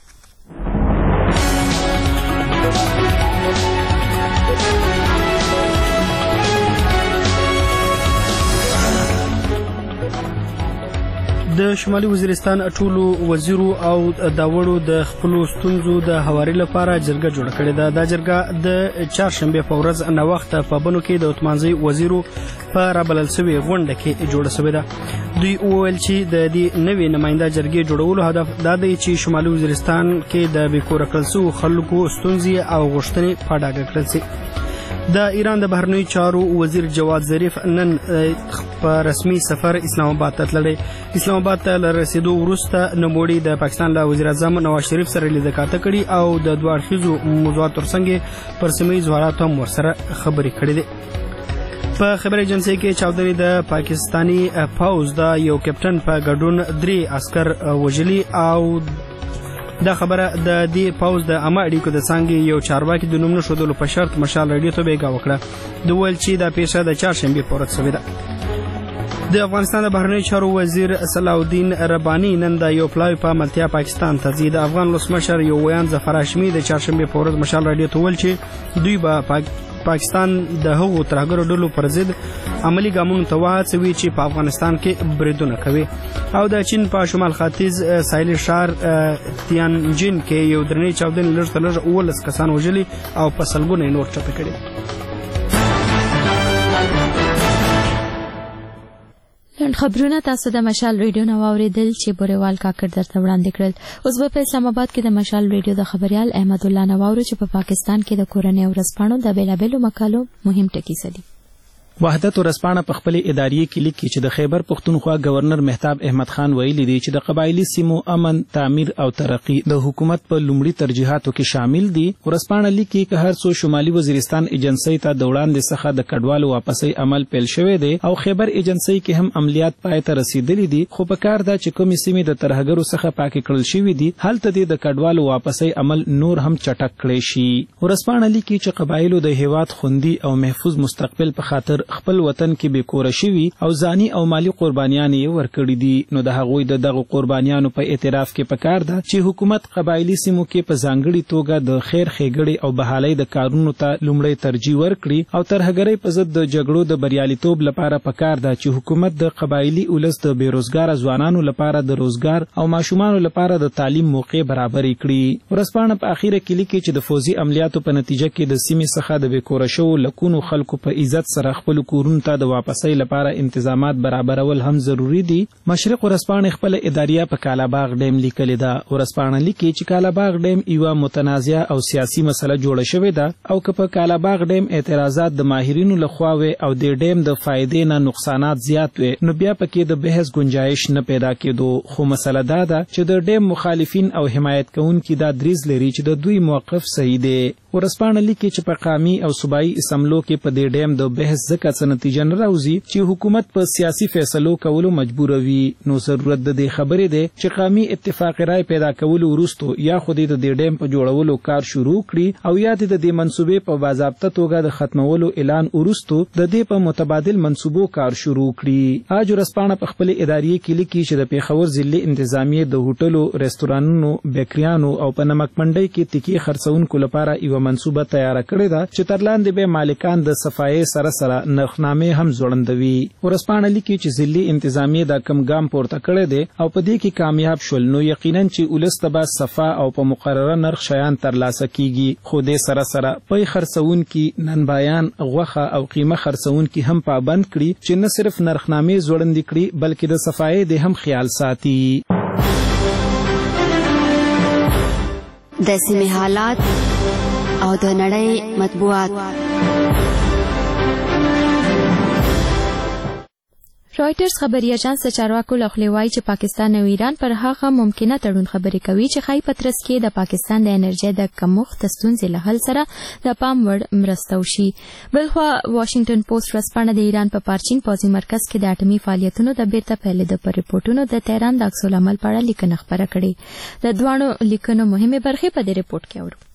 د شمالي وزیرستان ټولو وزیرو او داوړو د خپل ستونزو د هواري لپاره جرګه جوړه کړې ده. دا جرګه د چهارشنبه په ورځ نه وخت په بنو کې د عثمانزي وزیرو په رابلل سوي غونډه کې جوړه شوې ده. دوی وویل چې د دې نوې نماینده جرګې جوړولو هدف دا دی چې شمالي وزیرستان کې د بیکور کړل شوو خلکو ستونزې او غوښتنې په ډاګه کړل شي. د ایران د بهرنیو چارو وزیر جواد ظریف نن په رسمي سفر اسلام آباد ته تللی. اسلام آباد ته رسیدو وروسته نوموړي د پاکستان له وزیر اعظم نواز شریف سره لیدکاته کړي او د دوه اړخیزو موضوعاتو ترڅنګ پر سیمه ییزو حالاتو هم ورسره خبرې کړې دي. په خبر ایجنسی کې چاودنې د پاکستانی پوځ د یو کپټن په ګډون درې عسكر وژلي او دا خبره د دې پوز د عامه اړیکو د څانګې یو چارواکي د نوم نښودلو په شرط مشال ریډیو ته بیګا وکړه. د ویل چې دا پیښه د چهارشنبې په ورځ شوې ده. د افغانستان د بهرنیو چارو وزیر صلاح الدین رباني نن د یو پلاوي په عملتیا پاکستان ته ځي. د افغان ولسمشر یو ویان ظفر هاشمي د چهارشنبې په ورځ مشال ریډیو ته ویل چې دوی به پاک پاکستان د هغو ترهګرو ډلو پر ضد عملی ګامونو ته وهڅوي چې په افغانستان کې بریدونه کوي. او د چین په شمال ختیځ ساحلي ښار تیانجین کې یو درنې چاودنې لږ تر لږه اوولس کسان وژلي او په سلګونه یې نور ټپي کړي. لنډ خبرونه تاسو د مشال ریډیو نو اوریدل چې بوريوال کاکړ درته وړاندې کړل. اوس په اسلام آباد کې د مشال ریډیو د خبريال احمد الله نواورو چې په پاکستان کې د کورنۍ ورځپاڼو د بیلابېلو مقالو مهم ټکي سدي. وحدت ورځپاڼه په خپل اداري کې لیکي چې د خیبر پښتونخوا گورنر مهتاب احمد خان ویلي دی چې د قبایلی سیمو امن، تعمیر او ترقی د حکومت په لومړي ترجیحاتو کې شامل دي. ورځپاڼه لیکي چې هر څو شمالي وزیرستان ایجنسی ته د وړاندې څخه د کډوالو واپسي عمل پیل شوی دی او خیبر ایجنسی کې هم عملیات پای ته رسیدلي دي، خو په کار دا چې کومې سیمې د ترهګرو څخه پاکې کړل شوې دي هلته د کډوالو واپسي عمل نور هم چټک کړی شي. ورځپاڼه لیکي چې قبایلو د هیواد خوندي او محفوظ مستقبل په خاطر خپل وطن کې به کور شوي او ځاني او مالی قربانیان یې ورکړي دي. نو د هغوی د دغه قربانیانو په اعتراف کې پکار ده چې حکومت قبایلی سیمو کې په ځانګړي توګه د خیر ښېګړې او بحالۍ د کارونو ته لومړی ترجیح ورکړي او ترهګرۍ په ضد د جګړو د بریالیتوب لپاره پکار ده چې حکومت د قبایلی ولس د بیروزګاره ځوانانو لپاره د روزګار او ماشومانو لپاره د تعلیم موقع برابرې کړي. ورځپاڼه په اخیره کې لیکي چې د فوزي عملیاتو په نتیجه کې د سیمې څخه د بیکوره شوو لکونو خلکو په عزت سره خپل کورونو ته د واپسۍ لپاره انتظامات برابرول هم ضروری دي. مشرق ورځپاڼه خپل اداریه په کالاباغ ډیم لیکلې ده. ورځپاڼه لیکي چې کالاباغ ډیم یو متنازعه او سیاسي مسله جوړه شوې ده او که په کالاباغ ډیم اعتراضات د ماهرینو لخوا وي او د ډیم د فائدې نه نقصانات زیات وي نو بیا پکې د بحث گنجائش نه پیدا کېدو. خو مسله دا ده چې د ډیم مخالفین او حمایت کوونکي دا دریځ لري چې د دوی موقف صحیح دی. ورسپانه لیکي چې په قامي او صوبایي اسمبلو کې په دې ډیم د بحث ځکه څه نتیجه نه راوځي چې حکومت په سیاسي فیصلو کولو مجبوروي. نو ضرورت د دې خبرې دی چې قامي اتفاق رائے پیدا کولو وروسته یا خو د دې ډیم په جوړولو کار شروع کړي او یا د دې منصوبې په باضابطه توګه د ختمولو اعلان وروسته د دې په متبادل منصوبو کار شروع کړي. اج ورسپانه په خپل اداري کې لیکي چې د پیښور ضلع انتظامیه د هوټلو، رستورانونو، بیکریانو او په نمک منډۍ کې تکی خرڅونکو لپاره یو منصوبه تیار کړې ده چې تر لاندې به مالکان د صفایي سره سره نرخنامې هم ځوړندوي. ورسپانه لیکي چې ضلع انتظامیه د کم ګام پورته کړی دی او په دې کې کامیاب شول نو یقینا چې ولس ته به صفا او په مقرره نرخ شیان ترلاسه کیږي. خو دې سره سره پي خرڅونکي، ننبایان، غوښه او قیمه خرڅونکي هم پابند کړي چې نه صرف نرخنامې ځوړندې کړي بلکې د صفایي د هم خیال ساتي. د سیمې حالات او د نړۍ مطبوعات. رائټرز خبري اژانس چارواکو لخوا وایي چې پاکستان او ایران پر هغه ممکنه تړون خبرې کوي چې خای پترس کې د پاکستان د انرژي د کمښت ستونزې له حل سره د پام وړ مرسته وشي. بلخوا واشنگټن پوسټ ورځپاڼه د ایران په پارچین پوځي مرکز کې د اټومي فعالیتونو د بیرته پیلېدو پر رپورټونو د تهران د عکس العمل په اړه لیکنه خپره کړې. د دواړو لیکنو مهمه برخې په دې رپورټ کې اورو.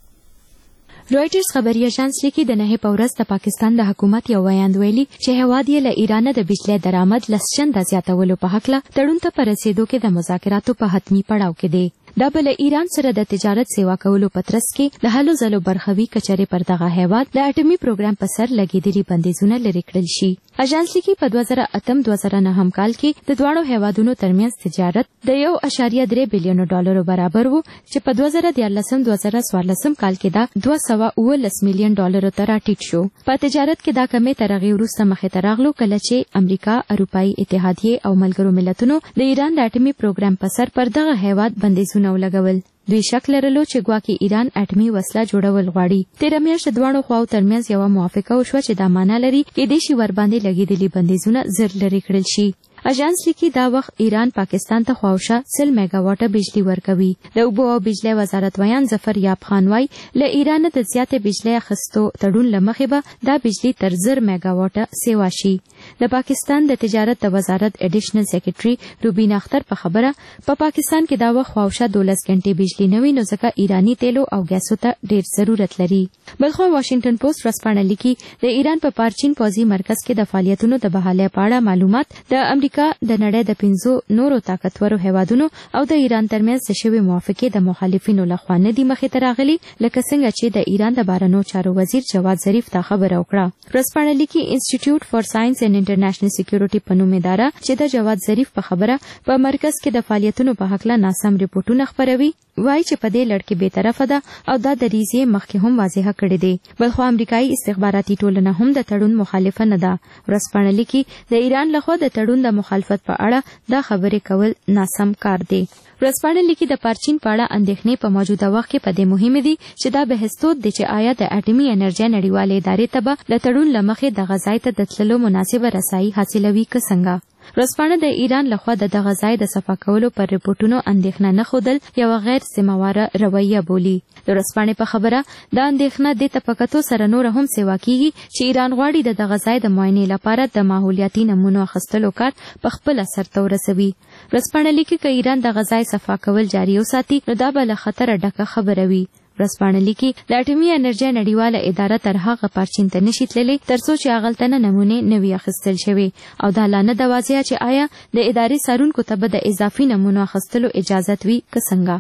رائټرز خبري اژانس لیکي د نهه په ورځ د پاکستان د حکومت یو ویاند ویلي چې هواد یې له ایران د بجلی درآمد لس چنده زیاتولو په هکله تړون ته په رسیدو کې د مذاکراتو په حتمی پړاو کې دی. دا بل ایران سره د تجارت سیوا کولو پترس کې د هلو زلو برخوي کچره پر دغه هیواد د اټومي پروګرام په سر لګیدلي بندیزونه لري کړل شي. اژانس لیکي په دوه زره اتم دوه زره نهم کال کې د دواړو هیوادونو ترمنځ تجارت د یو اعشاریه درې بلیون ډالرو برابر وو چې په دوه زره دیارلسم دوه زره څوارلسم کال کې دا دوه سوه اوولس میلیون ډالرو ته راټیټ شو. په تجارت کې دا کمی تر هغې وروسته مخې ته راغلو کله چې امریکا، اروپایي اتحادیې او ملګرو ملتونو د ایران د اټومي پروګرام په سر پر دغه هیواد بندیزونه ولګول. دوی شک لرلو چې ګواکې ایران اټومي وسله جوړول غواړي. تېره میاشت دواړو خواو ترمنځ یوه موافقه وشوه چې دا معنا لري کېدای شي ورباندې لګېدلي بندیزونه زر لرې کړل شي. اژانس لیکي دا وخت ایران پاکستان ته خواوشه سل میگا واټه بجلی ورکوي. د اوبو او بجلی وزارت ویان ظفر یاب خان وایي له ایران د زیاتې بجلی اخیستو تړون له مخې به دا بجلی تر زر میگا واټه سیوا شي. د پاکستان د تجارت د وزارت اډیشنل سیکریټري روبین اختر په خبره په پا پاکستان کې دا وخت خواوشه دولس غنټې بجلی نه وي نو ځکه ایرانی تیلو او ګیسو ته ډیر ضرورت لري. بلخوا واشنگټن پوسټ ورځپاڼه لیکي د ایران په پارچین پوځي مرکز کې د فعالیتونو د بحالۍ په اړه معلومات د امریکا د نړۍ د پنځو نورو طاقتورو هیوادونو او د ایران ترمنځ شوې موافقې د مخالفینو لخوا نه دي مخې ته راغلي لکه څنګه چې د ایران د بهرنیو چارو وزیر جواد ظریف ته خبره وکړه. ورځپاڼه لیکي انسټیټیوټ فار ساينس اینډ انټرنیشنل سکیورټي په نوم اداره چې د جواد ظریف په خبره په مرکز کې د فعالیتونو په هکله ناسم رپورټونه خپروي. وایي چې په دې لړ کې بې طرفه ده او دا دریضې مخکې هم واضحه کړې دي. بلخوا امریکایي استخباراتي ټولنه هم د تړون مخالفه نه ده. ورځپاڼه لیکي د ایران لخوا د تړون د مخالفت په اړه دا خبرې کول ناسم کار دی. ورځپاڼه لیکي د پارچین په اړه اندېښنې په موجوده وخت کې په دې مهمه دي چې دا بحث دی چې آیا د اټومي انرژي نړیوالې ادارې ته به د تړون له مخې د غځای ته د تللو مناسبه رسایي حاصلوي که څنګه. ورځپاڼه د ایران لخوا د دغه ځای د صفا کولو پر رپورټونو اندېښنه نه ښودل یوه غیر ذمهواره رویه بولي. د ورځپاڼې په خبره دا اندېښنه دې ته په کتو سره نوره هم سیوا کیږي چې ایران غواړي د دغه ځای د معاینې لپاره د ماحولیاتي نمونو اخیستلو کار په خپله سرته ورسوي. ورځپاڼه لیکي که ایران دغه ځای صفا کول جاري وساتي نو دا به له خطره ډکه خبره وي. ورځپاڼه لیکي د اټومي انرژي نړیواله اداره تر هغه پارچین ته نشي تللی تر څو چې هغلته نه نمونې نه وي اخیستل شوي او دا لا نه ده واضحه چې آیا د ادارې څارونکو ته به د اضافي نمونو اخیستلو اجازت وي که څنګه.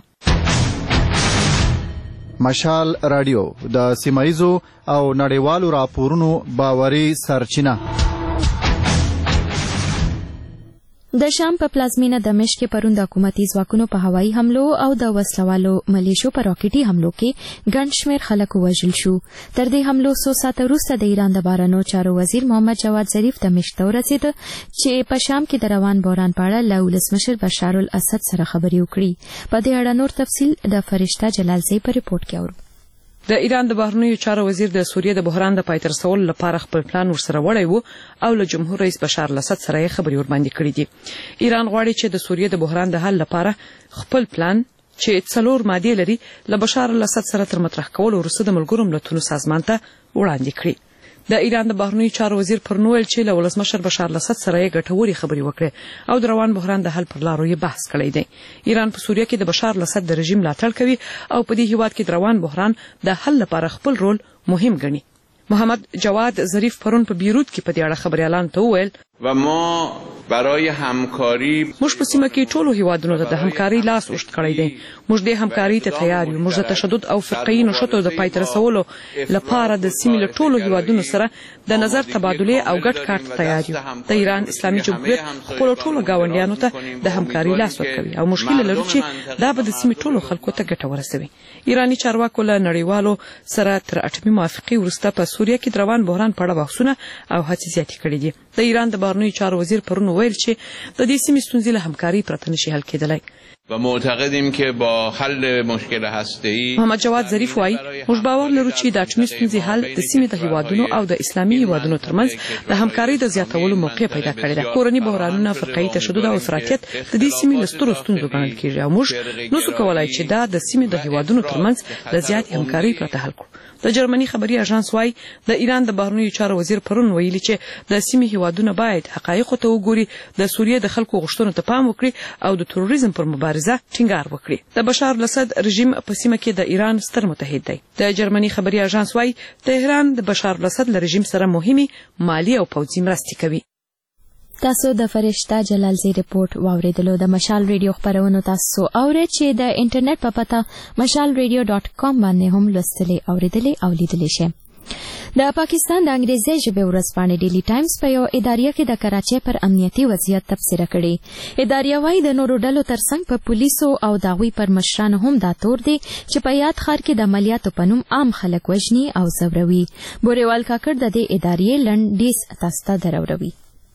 مشال رادیو د سیمایزو او نړیوالو راپورونو باوري سرچینه. د شام په پلازمینه دمشق کې پرون د حکومتي ځواکونو په هوایي حملو او د وسلوالو ملیشو په راکټي حملو کې ګڼ شمېر خلک ووژل شو. تر دې حملو څو ساعته وروسته د ایران د بهرنیو چارو وزیر محمد جواد ظریف دمشق ته ورسېد چې په شام کې د روان بحران په اړه له ولسمشر بشار الاسد سره خبرې وکړي. په دې اړه نور تفصیل د فرشته جلالزی په ریپورت کې اورو. د ایران د بهرنیو چارو وزیر د سوریې د بحران د پای ته رسولو لپاره خپل پلان ورسره وړی و او له جمهور رئیس بشار الاسد سره یې خبرې ورباندې کړې دي. ایران غواړي چې د سوریې د بحران د حل لپاره خپل پلان چې څلور مادې لري له بشار الاسد سره تر مطرح کولو وروسته د ملګرو ملتونو سازمان ته وړاندې کړي. د ایران د بهرنیو چارو وزیر پرنویل چې له ولسمشر بشار الاسد سره یې ګټورې خبرې وکړې او د روان بحران د حل پر لارو یې بحث کړی دی. ایران په سوریه کې د بشار الاسد د رژیم ملاتړ کوي او په دې هیواد کې د روان بحران د حل لپاره خپل رول مهم ګڼي. محمد جواد ظریف پرون په بیروت کې په دې اړه خبريالان ته وویل و ما برای همکاری موږ په سیمه کې ټولو هیوادونو ته د همکاري لاس اوږد کړی دی. موږ د همکاري ته تیار یو. موږ د تشدد او فرقه‌ي نشټو د پای ته رسولو لپاره د سیمې له ټولو هیوادونو سره د نظر تبادله او ګډ کار ته تیار یو. د ایران اسلامي جمهوریت خپل ټولو گاونډیانو ته د همکاري لاس ورکوي او مشکل لري چې دا به د سیمې ټولو خلکو ته ګټه ورسوي. ایرانی چارواکو له نړیوالو سره تر اټومي موافقې وروسته په سوریه کې د روان بحران په اړه بحثونه او هڅې زیاتې کړې دي. د ایران د بهرنیو چارو وزیر پرون ویل چې د دې سیمې ستونزې له همکاري پرته نشي حل کېدلی. و معتقدیم که با حل مشکل هسته‌ای محمد جواد ظریف وایي موږ باور لرو چې د اټومي ستونزې حل د سیمې د هیوادونو او د اسلامي هیوادونو ترمنځ د همکاري د زیاتولو موقع پیدا کړې ده. کورني بحرانونه، فرقه‌ي تشدد او افراطیت د دې سیمې له سترو ستونزو ګڼل کېږي او موږ نشو کولای چې دا د سیمې د هیوادونو ترمنځ د زیات همکاري پرته حل کړو. د جرمني خبري اژانس وايي د ایران د بهرنیو چارو وزیر پرون ویلي چې د سیمې هیوادونه باید حقایقو ته وګوري، د سوریه د خلکو غوښتنو ته پام وکړي او د تروریزم پر مبارزه ټینګار وکړي. د بشار الاسد رژیم په سیمه کې د ایران ستر متحد دی. د جرمني خبري اژانس وايي تهران د بشار الاسد له رژیم سره مهمي مالی او پوځي مرستې کوي. تاسو د فرشتہ جلال زی رپورت واوریدلو. د مشال ریډیو خبرونه تاسو اورئ چې د انټرنیټ په پته مشال ریډیو ډاٹ کام باندې هم لوستلې اوریدلې او لیدلې شئ. د پاکستان د انګریزي ژبې ورځپاڼې ډیلی ټایمز په یو اداریه کې د کراچۍ پر امنیتي وضعیت تبصره کړې. اداریه وايي د نورو ډلو ترڅنګ په پولیسو او داغوی پر مشرانو هم دا تور دی چې په یاد ښار کې د عملیاتو په نوم عام خلک وژني او ځوروي. بوريوال کاکړ د دې اداریې لنډیز تاسو ته دروروي.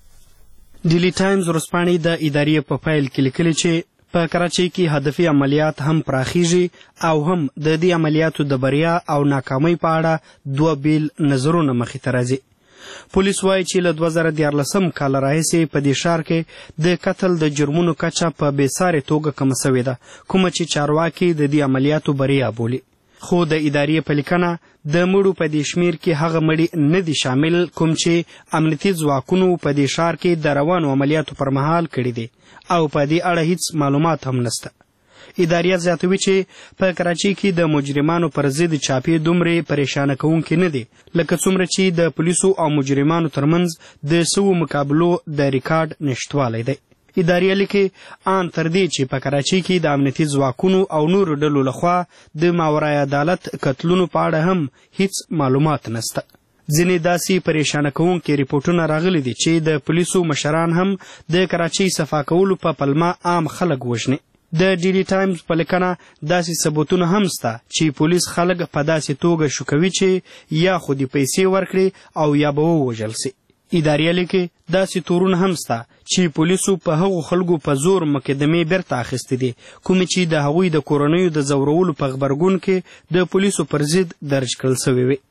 ډیلی ټایمز ورځپاڼې د ادارې په فایل کې لیکلي چې په کراچۍ کې هدفي عملیات هم پراخیږي او هم د دې عملیاتو د بریا او ناکامۍ په اړه دوه بیل نظرونه مخې ته راځي. پولیس وایي چې له دوه زره دیارلسم کال راهیسې په دې ښار کې د قتل د جرمونو کچه په بېسارې توګه کمه سوې ده، کومه چې چارواکي د دې عملیاتو بریا بولي. خو د ادارې په لیکنه د مړو په دې شمیر کې هغه مړي نه دي شامل کوم چې امنیتي ځواکونو په دې ښار کې د روانو عملیاتو پر مهال کړي دي او په دې اړه هیڅ معلومات هم نشته. ادارې زیاتوي چې په کراچۍ کې د مجرمانو پر ضد چاپې دومره پریشانه کوونکې نه دي لکه څومره چې د پولیسو او مجرمانو ترمنځ د سوو مقابلو د ریکارډ نشتوالی دی. ادارې لیکي ان تر دې چې په کراچۍ کې د امنیتي ځواکونو او نورو ډلو لخوا د ماورای عدالت قتلونو په اړه هم هیڅ معلومات نشته. ځینې داسې پریشانه کوونکي ریپورټونه راغلي دي چې د پولیسو مشران هم د کراچۍ صفا کولو په پلمه عام خلک وژني. د ډیلی ټایمز په لیکنه داسې ثبوتونه هم شته چې پولیس خلک په داسې توګه شوکوي چې یا خو دې پیسې ورکړي او یا به ووژل سي. ادارې لیکي داسې تورونه هم شته چې پولیسو په هغو خلکو په زور مقدمې بیرته اخیستې دي کومې چې د هغوی د کورنیو د ځورولو په غبرګون کې د پولیسو پر ضد درج کړل سوې وي.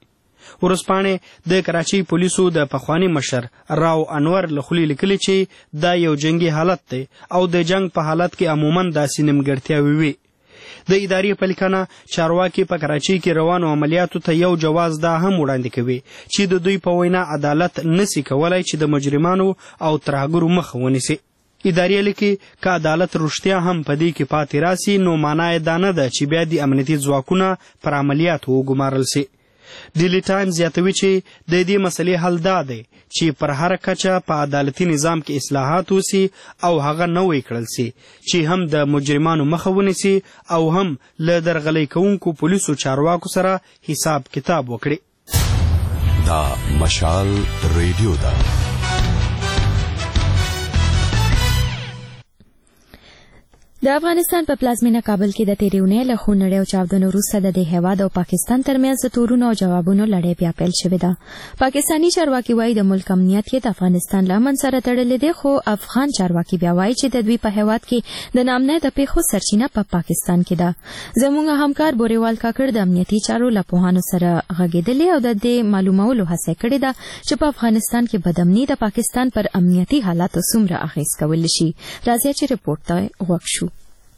ورځپاڼې د کراچۍ پولیسو د پخواني مشر راو انور له خولې لیکلي چې دا یو جنگي حالت دی او د جنگ په حالت کې عموما داسې نیمګړتیاوې وي. د ادارې په لیکنه چارواکي په کراچۍ کې روانو عملیاتو ته یو جواز دا هم وړاندې کوي چې د دوی په وینا عدالت نسی کولای چې د مجرمانو او ترهګرو مخه ونیسي. ادارې لیکي که عدالت رښتیا هم په دې کې پاتې راسي نو معنا یې دا نه ده چې بیا د امنیتي ځواکونه پر عملیاتو وګمارل سي. ډیلی ټایمز زیاتوي چې د دې مسلې حل دا دی چې پر هر کچه په عدالتي نظام کې اصلاحات وسي او هغه نوی کړل سي چې هم د مجرمانو مخه ونیسي او هم له درغلۍ کوونکو پولیسو چارواکو سره حساب کتاب وکړي. دا مشال ریډیو ده. د افغانستان په پلازمینه کابل کې د تیرې اونۍ له خونړۍ او چاودنو وروسته د دې هیواد او پاکستان ترمنځ د تورونو او جوابونو لړۍ بیا پیل شوې ده. پاکستاني چارواکي وایي د ملک امنیت یې د افغانستان له امن سره تړلی دی، خو افغان چارواکي بیا وایي چې د دوی په هیواد کې د ناامنۍ د پیښو سرچینه په پا پاکستان کې ده. زموږ همکار بوريوال کاکړ د امنیتي چارو له پوهانو سره غږېدلی او د دې معلومولو هڅه کړې ده چې په افغانستان کې بدامني د پاکستان پر امنیتي حالاتو څومره اغېز کولی شي. راځئ چې رپورټ ته غوږ شو.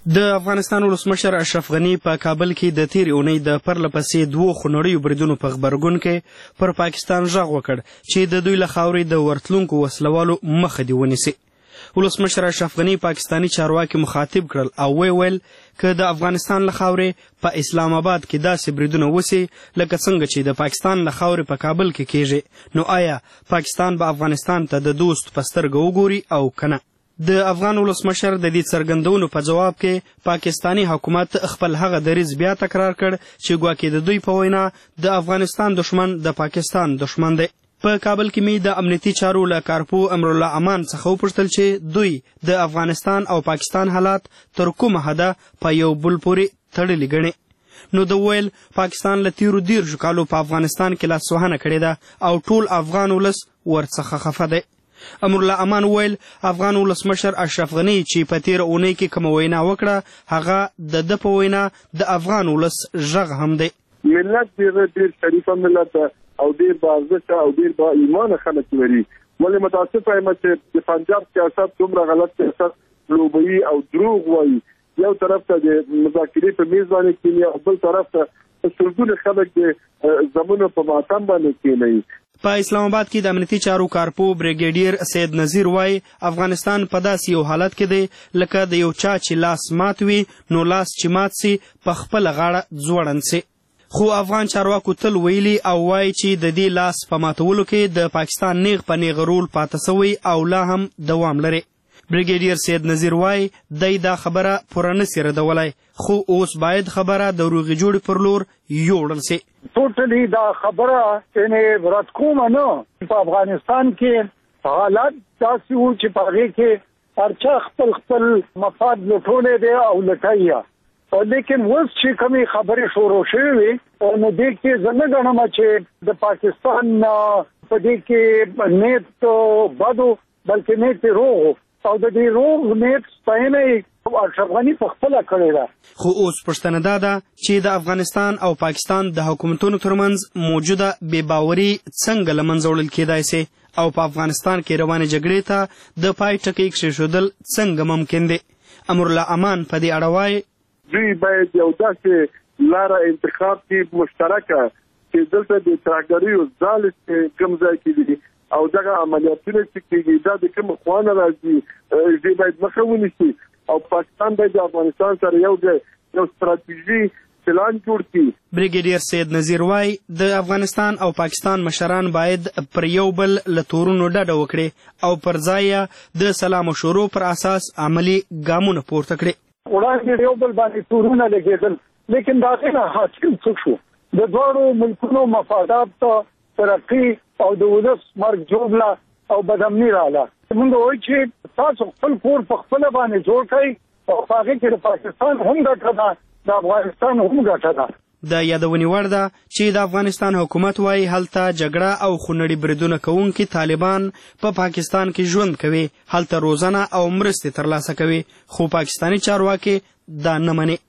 د افغانستان ولسمشر اشرف غني په کابل کې د تیرې اونۍ د پرله پسې دوو خونړیو بریدونو په غبرګون کې پر پاکستان غږ وکړ چې د دوی له خاورې د ورتلونکو وسلوالو مخه دې ونیسي. ولسمشر اشرف غني پاکستاني چارواکي مخاطب کړل او وی ویل که د افغانستان له خاورې په اسلام آباد کې داسې بریدونه وسي لکه څنګه چې د پاکستان له خاورې په کابل کې کیږي نو آیا پاکستان به افغانستان ته د دوست په سترګه وګوري او که نه؟ د افغان ولسمشر د دې څرګندونو په جواب کې پاکستاني حکومت خپل هغه دریځ بیا تکرار کړ چې ګواکې د دوی په وینا د افغانستان دشمن د پاکستان دشمن دی. په کابل کې مې د امنیتي چارو له کارپو امرالله امان څخه وپوښتل چې دوی د افغانستان او پاکستان حالات تر کومه حده په یو بل پورې تړلي ګڼي. نو د ویل پاکستان له تیرو دیرشو کالو په افغانستان کې لاسوهنه کړې ده او ټول افغان ولس ورڅخه خفه دی. امرالله امان ویل افغان ولسمشر اشرف غني چې په تیره اونۍ کې کومه وینا وکړه هغه د ده په وینا د افغان ولس غږ هم دی. ملت ډېر ډېر شریفه ملت او ډېر با ارزښته او ډېر با ایمانه خلک لري. ولې متاسفه یم چې د پنجاب سیاست دومره غلط سیاست لوبوي او دروغ وایي. یو طرف ته د مذاکرې په میز باندې کیني او بل طرف ته سلګونه خلک د زمونو په ماتم باندې کیني. په اسلام آباد کې د امنیتي چارو کارپو بریګیډیر سید نذیر وایي افغانستان په داسې یو حالت کې دی لکه د یو چا چې لاس مات وي نو لاس چې مات سي په خپله غاړه ځوړند سي. خو افغان چارواکو تل ویلي او وایي چې د دې لاس په ماتولو کې د پاکستان نیغ په نیغه رول پاته سوی او لا هم دوام لري. بریګیډیر سید نذیر وایي دی دا خبره پوره نسي ردولی خو اوس باید خبره د روغې جوړې پر لور یوړل سي. ټوټلی دا خبره یعنې رد کومه نه. په افغانستان کې حالات داسې وو چې په هغې کې هر چا خپل خپل مفاد لټولی دی او لټوي. لیکن اوس چې کومې خبرې شروع شوې وي نو دې کې زه نه ګڼم چې د پاکستان په دې کې نیت بد و بلکې نیت یې روغ و او د دې روغ نیت ستاینه اشرف غني په خپله کړې ده. خو اوس پوښتنه دا ده چې د افغانستان او پاکستان د حکومتونو ترمنځ موجوده بې باوري څنګه له منځه وړل کېدای سي او په افغانستان کې روانې جګړې ته د پای ټکی کېښودل څنګه ممکن دی. امرالله امان په دې اړه وایي دوی باید یو داسې لاره انتخاب کړي مشترکه چې دلته د ترهګریو ځال کوم ځای کې دي او دغه عملیاتونه چې کېږي دا د کوم خوا نه راځي دوی باید مخه ونیسي او پاکستان باید د افغانستان سره یو ځای یو ستراتیژي پلان جوړ کړي. بریګیډیر سید نذیر وایي د افغانستان او پاکستان مشران باید پر یو بل له تورونو ډډه وکړي او پر ځای یې د سلام مشورو پر اساس عملي ګامونه پورته کړي. وړاندې یو بل باندې تورونه لګېدل لیکن د هغې نه حاصل څه شو؟ د دواړو ملکونو مفادات ته ترقي او د ولس مرګ ژوبله او بدامني راغله. موږ وایو چې تاسو خپل کور په خپله باندې جوړ کړئ او په هغې کې د پاکستان هم ګټه ده د افغانستان هم ګټه ده. د یادونې وړ ده چې د افغانستان حکومت وایي هلته جګړه او خونړي بریدونه کوونکي طالبان په پا پاکستان کې ژوند کوي هلته روزنه او مرستې ترلاسه کوي خو پاکستاني چارواکي دا نه مني.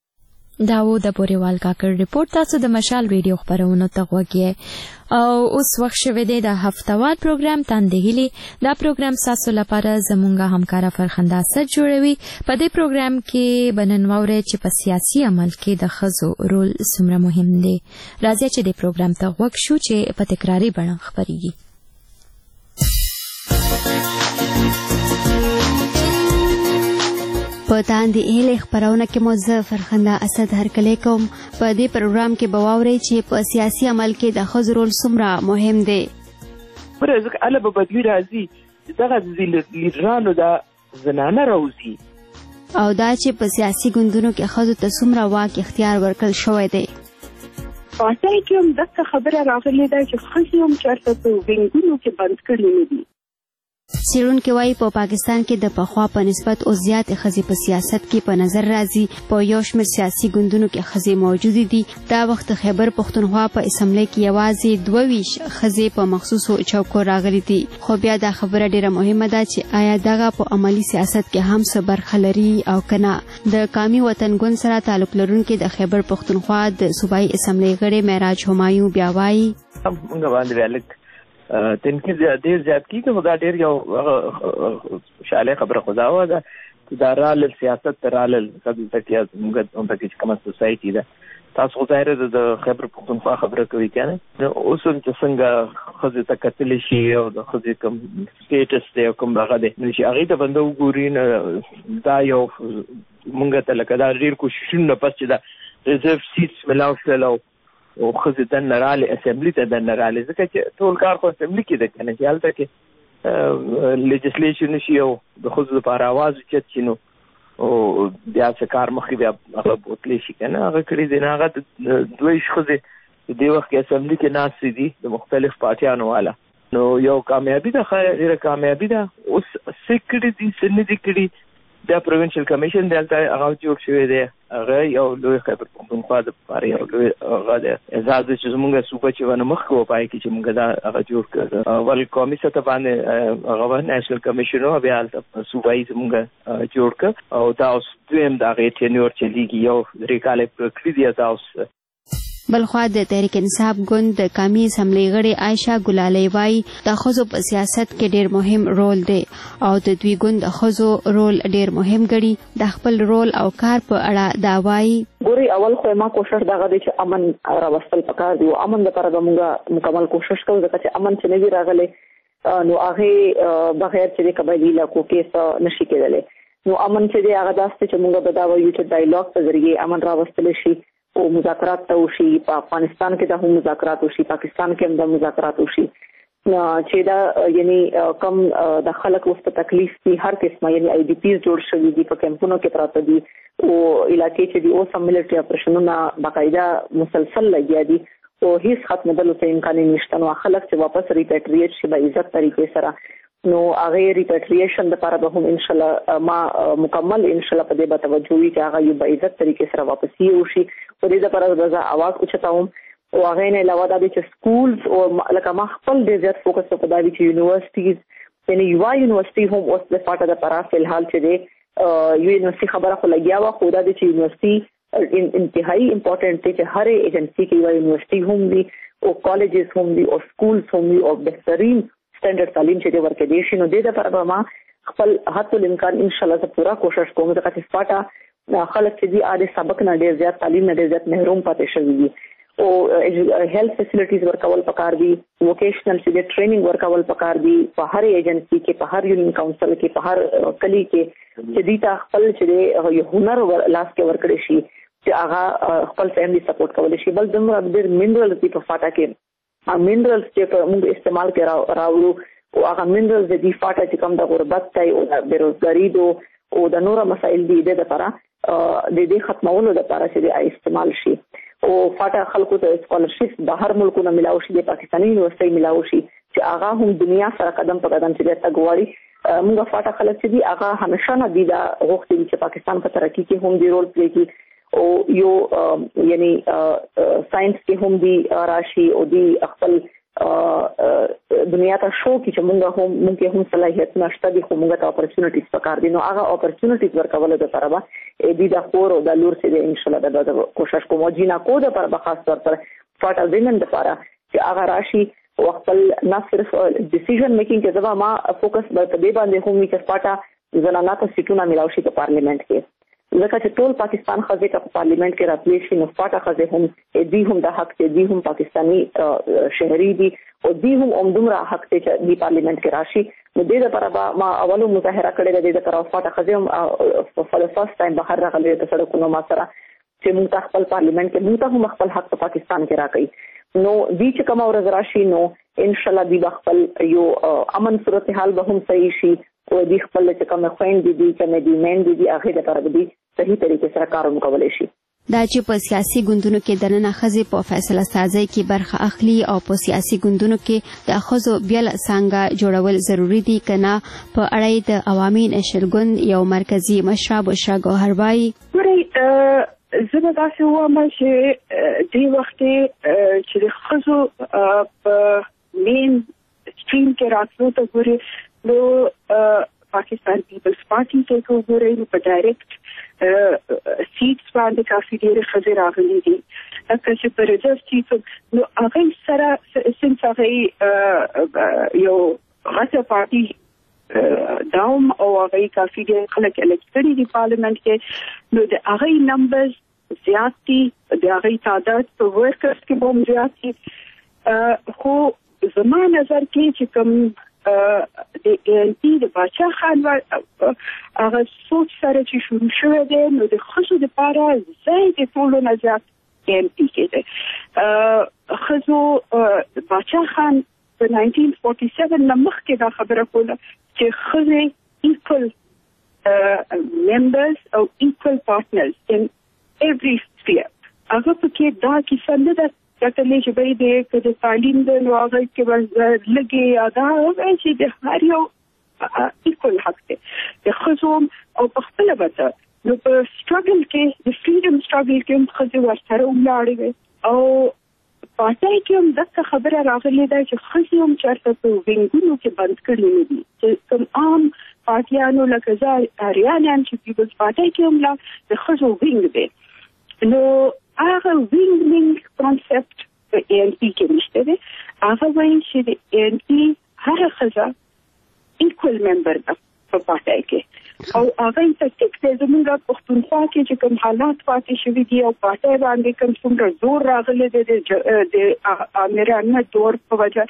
دا و د پوریوال کاکړ ریپورت. تاسو د مشال ریډیو خبرونو ته غوږ یې او اوس وخت شوی دی د هفتوار پروګرام تاندې هیلې. دا پروګرام ستاسو لپاره زمونږ همکاره فرخنده اسد جوړوي. په دې پروګرام کې به نن واورئ چې په سیاسي عمل کې د ښځو رول څومره مهم دی. راځئ چې دې پروګرام ته غوږ شو چې په تکراري بڼه خپرېږي. په تاندې هیلې خپرونه کې مو زه فرخنده اسد هرکلی کوم. په دې پروګرام کې به واورئ چې په سیاسي عمل کې د ښځو رول څومره مهم دی. پره ځکه هله به بدلون راځي چې دغه لیډرانو دا زنانه راوځي او دا چې په سیاسي ګوندونو کې ښځو ته څومره واک اختیار ورکړل شوی دی. پاټۍ کې هم دغه خبره راغلې ده چې ښځې هم چېرته په وینګونو کې بند کړي نه دي. څېړونکي وایي په پاکستان کې د پخوا په نسبت اوس زیاتې ښځې په سیاست کې په نظر راځي. په یو شمېر سیاسي ګوندونو کې ښځې موجودې دي. دا وخت د خیبر پښتونخوا په اسمبلۍ کې یوازې دوه ویشت ښځې په مخصوصو چوکو راغلي دي. خو بیا دا خبره ډېره مهمه ده چې آیا دغه په عملي سیاست کې هم څه برخه لري او که نه. د قامي وطن ګوند سره تعلق لرونکي د خیبر پښتونخوا د صوبایي اسمبلۍ غړی معراج همایون بیا وایي تنقید ډېر زیات کېږي خو دا ډېر یو خوشحالۍ خبره خو دا وه ده دا رالل سیاست رالل کله تکیا موږ هم پکې کومه سوسایټي ده تاسو ظاهر د خبر پښتونخوا خبره کوي کنه نو اوس هم چې څنګه خزه ته کتل شي او د خزه کوم سټیټس دی کوم هغه دی نو چې هغه ته بندو ګوري نه دا یو مونږ ته لکه دا ډیر کوششونه پس چې دا ریزرو سیټس ملاو شول او خزه د نراله اسمبلی ته د نراله ځکه چې ټول کار خو اسمبلی کې ده کنه چې حالت کې لیجسلیشن شي او د خزه لپاره आवाज چت شنو او بیا څه کار مخې بیا هغه بوتلی شي کنه هغه کړي دی نه هغه دوی شخصه د وخت کې اسمبلی کې ناس دي د مختلف پارټیانو والا نو یو کامیابی ده خیره کامیابی ده اوس سیکړي دي سن دي کړي د پروینشل کمیشن دلته هغه جوړ شوی دی هغه یو لوی خبر پښتونخوا د پاره یو لوی هغه د اعزاز چې موږ صوبه چې ونه مخ کو پای کې چې موږ دا هغه جوړ کړ ول قومي سطح باندې هغه نېشنل کمیشن او بیا صوبایي موږ جوړ کړ او دا اوس دویم دا غي ټینور چې لیګي یو ریکاله پرکړی دی تاسو بلخوا د تحریک انصاف ګوند د قومي اسمبلی غړي عائشہ ګلالي وايي د ښځو په سیاست کې ډېر مهم رول دی او د دوی ګوند د ښځو رول ډېر مهم ګڼي د خپل رول او کار په اړه دا وايي ګوري اول خو ما کوشش دغه دی چې امن راوستل پکار دی او امن لپاره موږ مکمل کوشش کوو ځکه چې امن چې نه راغلی نو هغه بغیر چې قبایلی علاقو کې نشي کېدلی نو امن چې دی هغه داسته چې موږ به دا وایو چې ډایلاګ په ذریعه امن راوستل شي او مذاکرات ته وشي په افغانستان کې د هم مذاکرات وشي پاکستان کې هم د مذاکرات وشي چې دا یعنی کم د خلک وسط تکلیف دي هر قسمه یعنی آی ډی پیز جوړ شوی دي په کمپونو کې پراته دي او علاقې چې دی او سم ملټری اپریشنونه باقاعده مسلسل لګیا دي او هیڅ ختمېدلو ته امکان نشته نو خلک چې واپس ریپیټریټ شي په عزت طریقې سره نو هغه ریپیټریشن لپاره به هم ان شاء الله ما مکمل ان شاء الله په دې به توجه وي چې هغه یو په عزت طریقې سره واپس یې شي په دې لپاره د اواز اوچتاوم او هغه نه علاوه د چې سکولز او لکه ما خپل ډېر زیات فوکس په دا چې یونیورسيټیز یعنی یو یونیورسيټي هم اوس د فاټه لپاره فلحال چې دی یو یونیورسيټي خبره خو لګیا و خو دا د چې یونیورسيټي انتهایی امپورټنٹ دی چې هر ایجنسی کې یو یونیورسيټي هم دی او کالجز هم دی او سکولز هم دی او بهترین سټانډرډ تعلیم چې دی ورکړي شي نو د لپاره به ما خپل حتی الامکان ان شاء الله زه پورا کوشش کوم چې فاټه خلک چې دی اړ سبق نه ډیر زیات تعلیم نه ډیر زیات محروم پاتې شوی دي او هیلث فیسیلیټیز ورکول پکار دي ووکیشنل چې ټریننګ ورکول پکار دي په هر ایجنسی کې په هر یونین کونسل کې په هر کلی کې چې دی تا خپل چې یو هنر لاس کې ورکړي شي چې هغه خپل فیملی سپورټ کول شي بل دمر ډیر منرال دي په فاټه کې منرالز چې موږ استعمال کې راوړو او هغه منرالز د دې فاټه چې کوم د غربت ته او د بیروزګاری دو او د نورو مسایل دي د لپاره د دې ختمولو لپاره چې استعمال شي او فاټه خلکو ته سکالرشپ د هر ملکونو ملاو شي د پاکستاني یونیورسيټي ملاو شي چې هغه هم دنیا سره قدم په قدم چې د تګواري موږ فاټه خلک چې دي هغه همیشه نه دي دا غوښتي چې پاکستان په ترقی کې هم دی رول پلی کوي او یو یعنی ساينس کې هم دی راشي او دی خپل دنیا ته شو کې چې موږ هم موږ هم صلاحیت نشته دي خو موږ ته اپورتونټیز پکار دي نو هغه اپورتونټیز ورکول د لپاره به دې د خور او د لور سره ان شاء الله د کوشش کوم جینا کو د پر خاص طور پر فاټا وینن د لپاره چې هغه راشي او خپل نه صرف ډیسیژن میکینګ کې ځما ما فوکس په دې باندې هم چې فاټا زنانه ته سیټونه ملاوي شي په پارلیمنت کې لکه چې ټول پاکستان خزه په پارلیمنت کې راتلی شي نو فاټه خزه هم دې هم د حق ته دې هم پاکستانی شهري دي او دې هم عمدمره حق ته چې پارلیمنت کې راشي نو دې لپاره ما اولو مظاهره کړې ده د طرف فاټه خزه هم په فرست ټایم بهر راغلي د سړکونو ما سره چې موږ خپل پارلیمنت کې موږ هم خپل حق په پاکستان کې راکړي نو دې چې کوم ورځ راشي نو ان شاء الله دې خپل یو امن صورتحال به هم صحیح شي او دې خپل چې کوم خويند دي چې مې مین دي هغه د لپاره دې صحیح طریقې سره کار وکولای شي دا چې په سیاسي ګوندونو کې د نن خزې په فیصله سازي کې برخه اخلي او په سیاسي ګوندونو کې د خزو بیل څنګه جوړول ضروری دي کنه په اړه د عوامي نشل ګوند یو مرکزی مشرب بشرا ګوهروای ورې زه دا څه وایم چې دې وخت چې د خزو په مین سټریم کې راتلو ته ګوري نو پاکستان پیپلز پارټي ته وګورئ په ډایرکټ سیټس باندې کافي ډېر خزې راغلي دي لکه چې په ریزرو سیټ نو هغه سره سنس هغه یو غټه پارټي داوم او هغه کافي دي خلک الکټري دی پارلیمنت کې نو د هغه نمبرز زیات دي د هغه تعداد په ورکرز کې هم زیات دي خو زما نظر کې چې کوم د ان پی د باچا خان هغه سوچ سره چې شروع شوی دی نو د خصو د پاره زید ټولو نه زیات ان پی کې دی خصو باچا خان په nineteen forty-seven نمخ کې دا خبره کوله چې خزه equal uh, members او equal partners in every sphere. هغه پکې دا کیسه نه ده کتلې چې به دې کله تعلیم د نوغه کې ورځ لګي ادا چې د هر یو equal حق دی د خزو او په خپل وته نو په struggle کې د freedom struggle کې خزه ورسره ولاړې او پاتای کې هم دغه خبره راغلې ده چې خزي هم چرته په وینګونو کې بند کړی نه دي چې کوم عام پاتیانو لکه ځای اریانان چې پیپلز پاتای کې هم لا د خزو وینګ دی نو هغه وینګینګ کانسپټ په ان پی کې نشته دی هغه وایي چې د ان پی هر خزه ایکوال ممبر ده په پاتای کې او هغه ته ټیک دی زموږ پښتونخوا کې چې کوم حالات پاتې شوي دي او پاتای باندې کوم څومره زور راغلی دی د امیرانه دور په وجه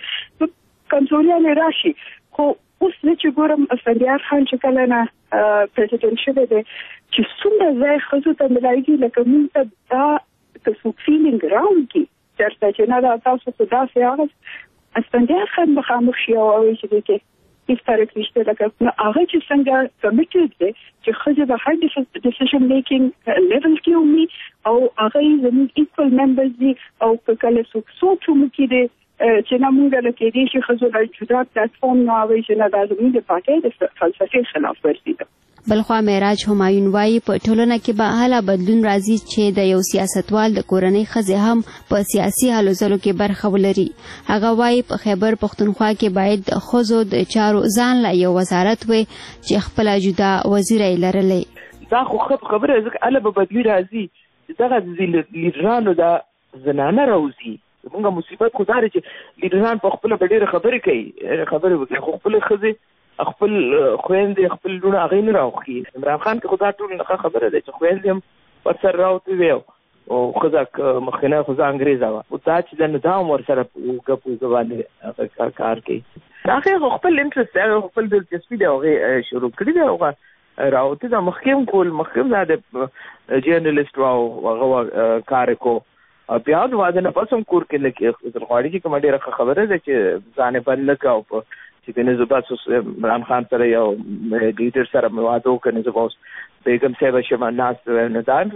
کنټرول راشي خو اوس چې ګورم اسفندیار خان چې کله نه پریزیدنت شوی دی چې څومره ځای ښځو ته ملایږي لکه موږ ته دا که څوک فیلینګ راوړي چېرته چې نه دا تاسو خو داسې هغه اسفندیار خان مخامخ شي او وایي چې دی کې هیڅ فرق نشته لکه هغه چې څنګه کمیټډ دی چې ښځې به هر ډیسیژن میکینګ لیول کې ومي او هغه زموږ ایکوال ممبرز دي او که کله څوک سوچ وکړي دی چې نه مونږ له کې دي چې ښځو له جدا پلیټفارم نه وایي چې نه دا زموږ د پارټۍ د فلسفې خلاف ورزي ده بلخوا معراج همایون وایي په ټولنه کې به هله بدلون راځي چې د یو سیاستوال د کورنۍ ښځې هم په سیاسي هلو ځلو کې برخه ولري هغه وایي په خیبر پښتونخوا کې باید د ښځو د چارو ځان له یو وزارت وي چې خپله جدا وزیره یې لرلی دا خو ښه خبره ځکه هله به بدلون راځي چې دغه لیډرانو دا زنانه راوځي زمونږ مصیبت خو دا دی چې لیډران په خپله به ډېرې خبرې کوي خبرې وکړي خو خپلې ښځې خپل خويندې خپل لونه هغه نه راوخي عمران خان کې خدا ټول نه خبره ده چې خويندې هم ورسره راوته وي او خزاک مخینه خزا انګریزا و او تا چې د نظام ورسره ګپو ځوانه کار کار کوي هغه خپل انټرست هغه خپل دلچسپي دی هغه شروع کړی دی هغه راوته د مخکیم کول مخکیم د جرنالست او هغه کار کو بیا د واده نه پسم کور کې لکه غواړي چې کوم ډیره خبره ده چې ځانې بل لکه او چې د نزوبات عمران خان سره یو لیډر سره موادو کنه زبوس بیگم صاحب شمه ناس نه دان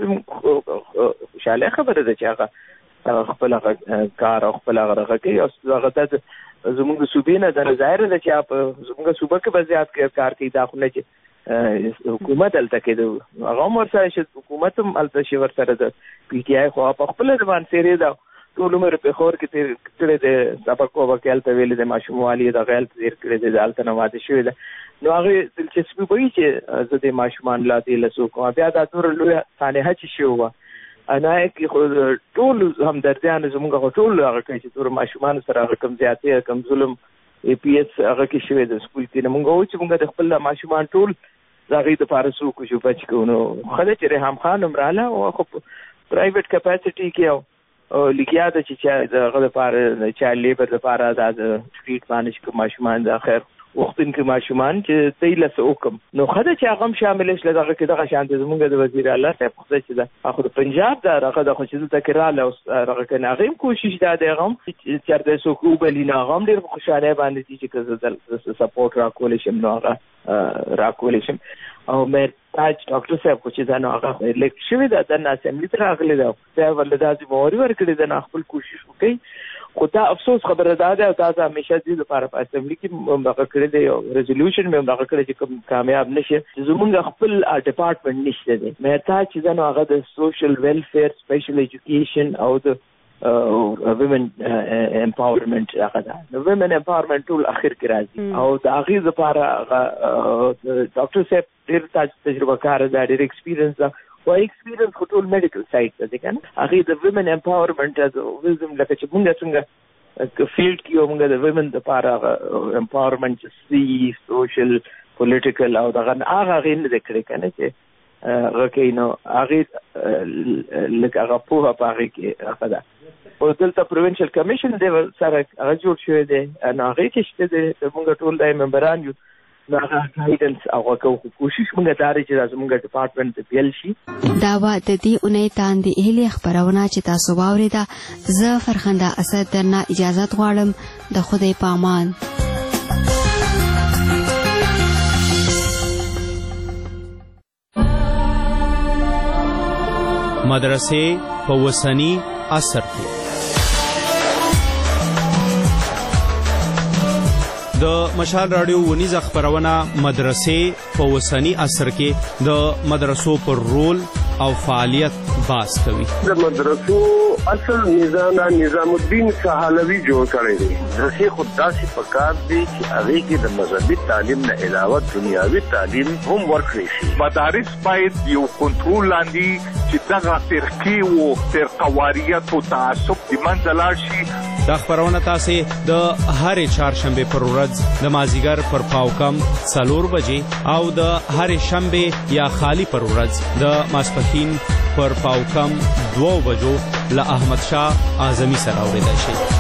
خوشاله خبره ده چې هغه خپل کار او خپل هغه کوي او هغه د زموږ صوبې نه د ظاهر ده چې زموږ صوبه کې بزیات کار کوي دا خو نه چې حکومت الته کې هغه مر سره چې حکومت هم الته شي ور سره د پی ټی آی خو په خپل ځوان سره ده ټول عمر په خور کې تیر د سبق او وکیل ته ویل د ماشوموالي د غیل تیر کړی د ځالته نه واده شوی ده نو هغه دلچسپي وایي چې زه د ماشومان لا دې لسو کوم بیا دا ټول لوی سانحه چې شو انا کې خو ټول هم درځان زموږ ټول هغه کوي چې ټول ماشومان سره کم زیاتې کم ظلم ای پی ایس هغه کې شوی د سکول کې موږ و چې موږ د خپل ماشومان ټول زغې د فارسو کو شو بچ کو نو خله چې رحم خان امراله او خو پرایویټ کیپاسټي کې او لګیا د چې دغه لپاره چې لیبر لپاره د سټریټ باندې کوم ماشومان د اخر وختن کې ماشومان چې تیله سوکم نو خدای چې هغه شامل شل دغه کې دغه شانت زمونږ د وزیر اعلی صاحب خدای چې دا اخو د پنجاب دا هغه د خوشیدل تکراله او هغه کنه هغه کوشش دا دی غم چې چرته سو کو بلینا غم ډیر خوشاله باندې چې کزل سپورټ را کول شم نو هغه را کول شم او مې تاج ډاکټر صاحب کو چې دا نو هغه لیک شوی دا د اسمبلی تر راغلی دا دا ولدازي موري ورکړي دا خپل کوشش وکړي خو دا افسوس خبره ده دا تاسو همیشه دې لپاره په اسمبلی کې مګه کړی دی ریزولوشن مې مګه کړی چې کوم کامیاب نشي زمونږ خپل ډپارټمنټ نشته دی مې تا چې دا نو هغه د سوشل ویلفیر سپیشل ایجوکیشن او د ویمن امپاورمنت هغه ده نو ویمن امپاورمنت ټول اخر کې راځي او د هغه لپاره ډاکټر صاحب ډېر تجربه کار ده ډېر ایکسپیرینس ده او ایکسپیرینس خو ټول میډیکل سایت ده کنه هغه د ویمن امپاورمنت از وزم لکه چې موږ څنګه فیلډ کې موږ د ویمن لپاره امپاورمنت سي سوشل پولیټیکل او دغه هغه غین د کړي کنه چې هغه کې نو هغه لکه هغه په هغه کې هغه ده او دلته پروینشل کمیشن دی سره هغه جوړ شوی دی ان هغه کې شته د موږ ټول د ممبران یو دا گایډنس او کوشش موږ داري چې موږ ډپارټمنټ ته بیل شي دا و د دې اونۍ تاندې هلي خبرونه چې تاسو واوریدا زه فرخنده اسد درنه اجازه غواړم د خدای پامان. مدرسې په وسنی عصر کې د مشال رادیو ونیزه خبرونه مدرسې په وسنی عصر کې د مدرسو پر رول او فعالیت باس کوي. د مدرسو اصل نظام نظام الدین سهالوی جوړ کړی دی. مدرسې خود داسې پکار دی چې هغه کې د مذهبي تعلیم نه علاوه دنیاوي تعلیم هم ورکړي شي. مدارس باید یو کنټرول لاندې چې دغه فرقې او فرقواریت او تعصب د منځ لاړ شي. دا خبرونه تاسو د هرې چهارشنبه پر ورځ د مازیګر پر پاوکم څلور بجې او د هرې شنبه یا خالی پر ورځ د ماسپښین پر پاوکم دو بجو له احمد شاه اعظمي سره اورېدای شي.